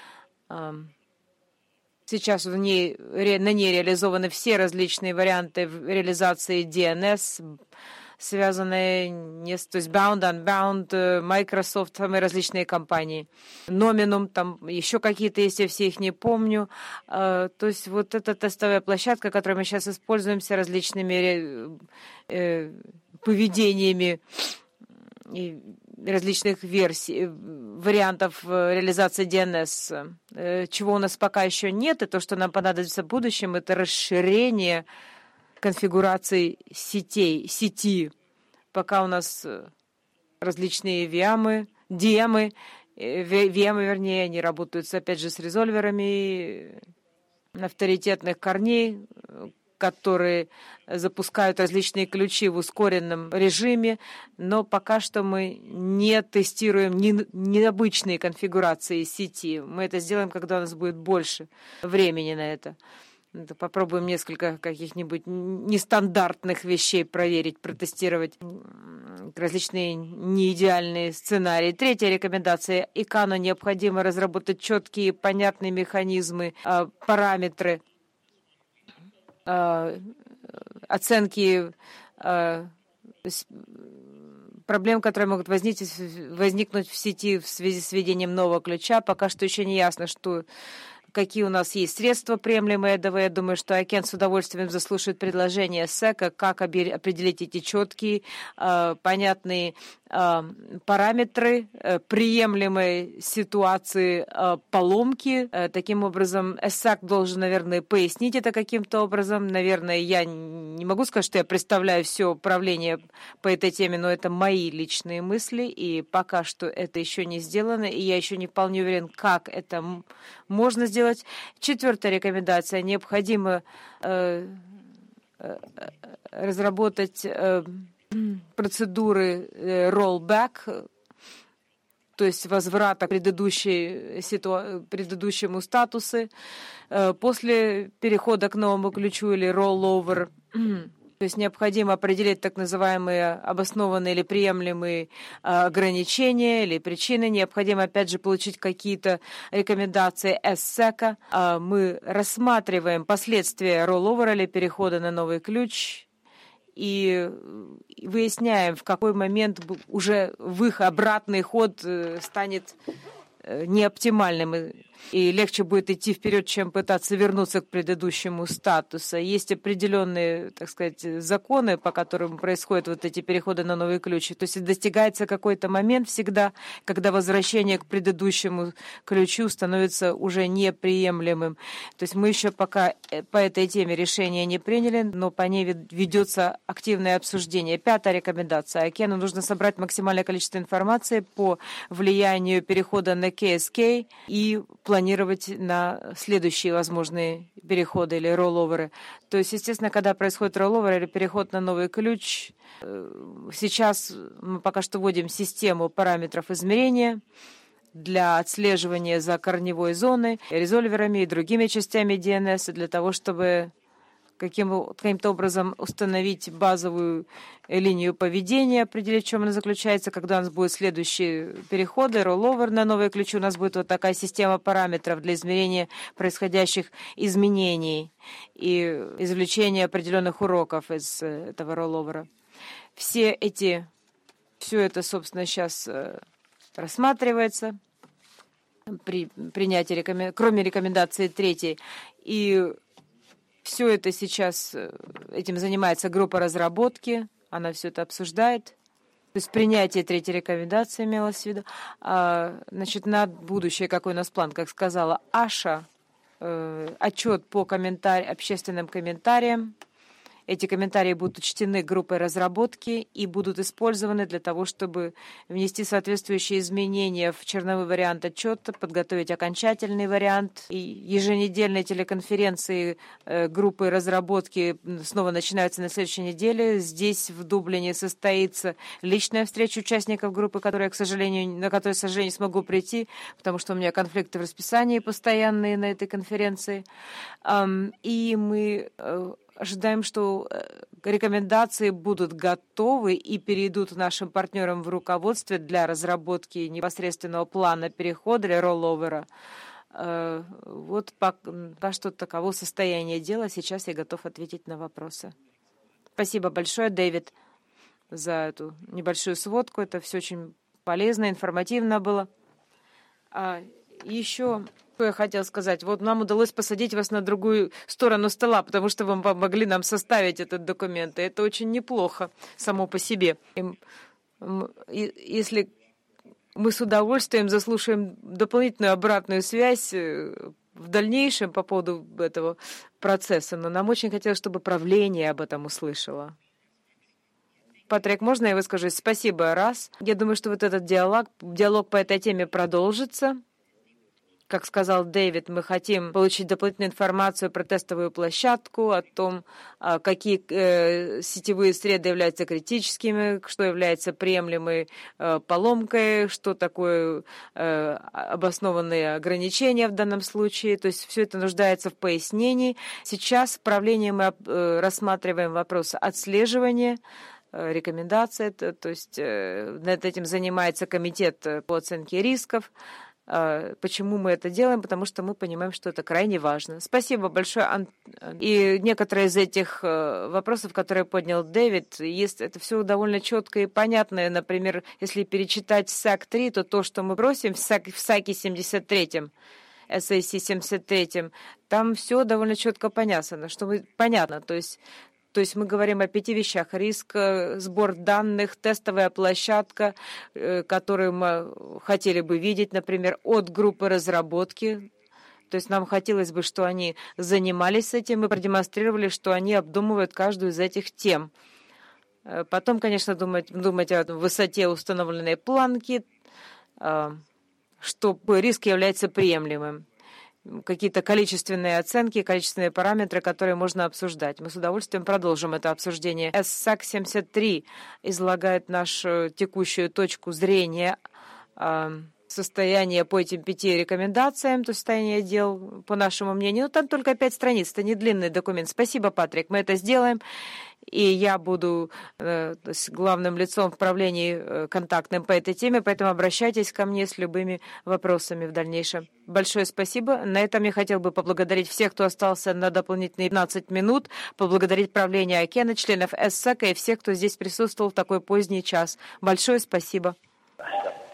сейчас на ней реализованы все различные варианты реализации DNS, связанные то есть Bound, Unbound, Microsoft, самые различные компании. Nominum, там еще какие-то есть, я все их не помню. То есть вот эта тестовая площадка, которую мы сейчас используемся различными поведениями и различных версий, вариантов реализации DNS. Чего у нас пока еще нет, и то, что нам понадобится в будущем, это расширение конфигурации сети. Пока у нас различные VM, вернее, они работают, опять же, с резольверами авторитетных корней, которые запускают различные ключи в ускоренном режиме, но пока что мы не тестируем необычные конфигурации сети. Мы это сделаем, когда у нас будет больше времени на это. Попробуем несколько каких-нибудь нестандартных вещей проверить, протестировать различные неидеальные сценарии. Третья рекомендация. ICANN необходимо разработать четкие, понятные механизмы, параметры оценки проблем, которые могут возникнуть в сети в связи с введением нового ключа. Пока что еще не ясно, какие у нас есть средства, приемлемые этого. Я думаю, что ICANN с удовольствием заслушает предложение СЭКа, как определить эти четкие, понятные параметры приемлемой ситуации поломки. Таким образом, САК должен, наверное, пояснить это каким-то образом. Наверное, я не могу сказать, что я представляю все управление по этой теме, но это мои личные мысли, и пока что это еще не сделано, и я еще не вполне уверен, как это можно сделать. Четвертая рекомендация. Необходимо разработать процедуры rollback, то есть возврата к предыдущему статусу после перехода к новому ключу или rollover. То есть необходимо определить так называемые обоснованные или приемлемые ограничения или причины. Необходимо, опять же, получить какие-то рекомендации SSEC. Мы рассматриваем последствия rollover или перехода на новый ключ и выясняем, в какой момент уже их обратный ход станет неоптимальным, и легче будет идти вперед, чем пытаться вернуться к предыдущему статусу. Есть определенные, так сказать, законы, по которым происходят вот эти переходы на новые ключи. То есть достигается какой-то момент всегда, когда возвращение к предыдущему ключу становится уже неприемлемым. То есть мы еще пока по этой теме решения не приняли, но по ней ведется активное обсуждение. Пятая рекомендация. ICANN нужно собрать максимальное количество информации по влиянию перехода на KSK и планировать на следующие возможные переходы или ролловеры. То есть, естественно, когда происходит ролловер или переход на новый ключ, сейчас мы пока что вводим систему параметров измерения для отслеживания за корневой зоной, резольверами и другими частями DNS для того, чтобы каким-то образом установить базовую линию поведения, определить, в чем она заключается. Когда у нас будут следующие переходы, ролловер на новые ключи, у нас будет вот такая система параметров для измерения происходящих изменений и извлечения определенных уроков из этого ролловера. Все это, собственно, сейчас рассматривается при принятии, кроме рекомендации третьей. И все это сейчас, этим занимается группа разработки, она все это обсуждает. То есть принятие третьей рекомендации имелось в виду. Значит, на будущее какой у нас план, как сказала Аша, отчет по общественным комментариям. Эти комментарии будут учтены группой разработки и будут использованы для того, чтобы внести соответствующие изменения в черновой вариант отчета, подготовить окончательный вариант. И еженедельные телеконференции группы разработки снова начинаются на следующей неделе. Здесь в Дублине состоится личная встреча участников группы, на которой, к сожалению, не смогу прийти, потому что у меня конфликты в расписании постоянные на этой конференции. И мы ожидаем, что рекомендации будут готовы и перейдут нашим партнерам в руководстве для разработки непосредственного плана перехода или ролловера. Вот пока что таково состояние дела. Сейчас я готов ответить на вопросы. Спасибо большое, Дэвид, за эту небольшую сводку. Это все очень полезно, информативно было. Еще что я хотела сказать. Вот нам удалось посадить вас на другую сторону стола, потому что вы помогли нам составить этот документ. И это очень неплохо само по себе. Если мы с удовольствием заслушаем дополнительную обратную связь в дальнейшем по поводу этого процесса, но нам очень хотелось, чтобы правление об этом услышало. Патрик, можно я выскажусь? Спасибо, раз. Я думаю, что вот этот диалог по этой теме продолжится. Как сказал Дэвид, мы хотим получить дополнительную информацию про тестовую площадку, о том, какие сетевые среды являются критическими, что является приемлемой поломкой, что такое обоснованные ограничения в данном случае. То есть все это нуждается в пояснении. Сейчас в правлении мы рассматриваем вопрос отслеживания, рекомендации, то есть над этим занимается комитет по оценке рисков. Почему мы это делаем? Потому что мы понимаем, что это крайне важно. Спасибо большое. И некоторые из этих вопросов, которые поднял Дэвид, это все довольно четко и понятно. Например, если перечитать SAC 3, то, что мы просим в SAC 73, SAC 73, там все довольно четко понятно. То есть мы говорим о 5 вещах. Риск, сбор данных, тестовая площадка, которую мы хотели бы видеть, например, от группы разработки. То есть нам хотелось бы, что они занимались этим и продемонстрировали, что они обдумывают каждую из этих тем. Потом, конечно, думать о высоте установленной планки, что риск является приемлемым. Какие-то количественные оценки, количественные параметры, которые можно обсуждать. Мы с удовольствием продолжим это обсуждение. SAC 73 излагает нашу текущую точку зрения состояния по этим 5 рекомендациям, то состояние дел, по нашему мнению. Но там только 5 страниц, это не длинный документ. Спасибо, Патрик, мы это сделаем. И я буду главным лицом в правлении контактным по этой теме, поэтому обращайтесь ко мне с любыми вопросами в дальнейшем. Большое спасибо. На этом я хотел бы поблагодарить всех, кто остался на дополнительные 15 минут, поблагодарить правление Океана, членов ССАК и всех, кто здесь присутствовал в такой поздний час. Большое спасибо.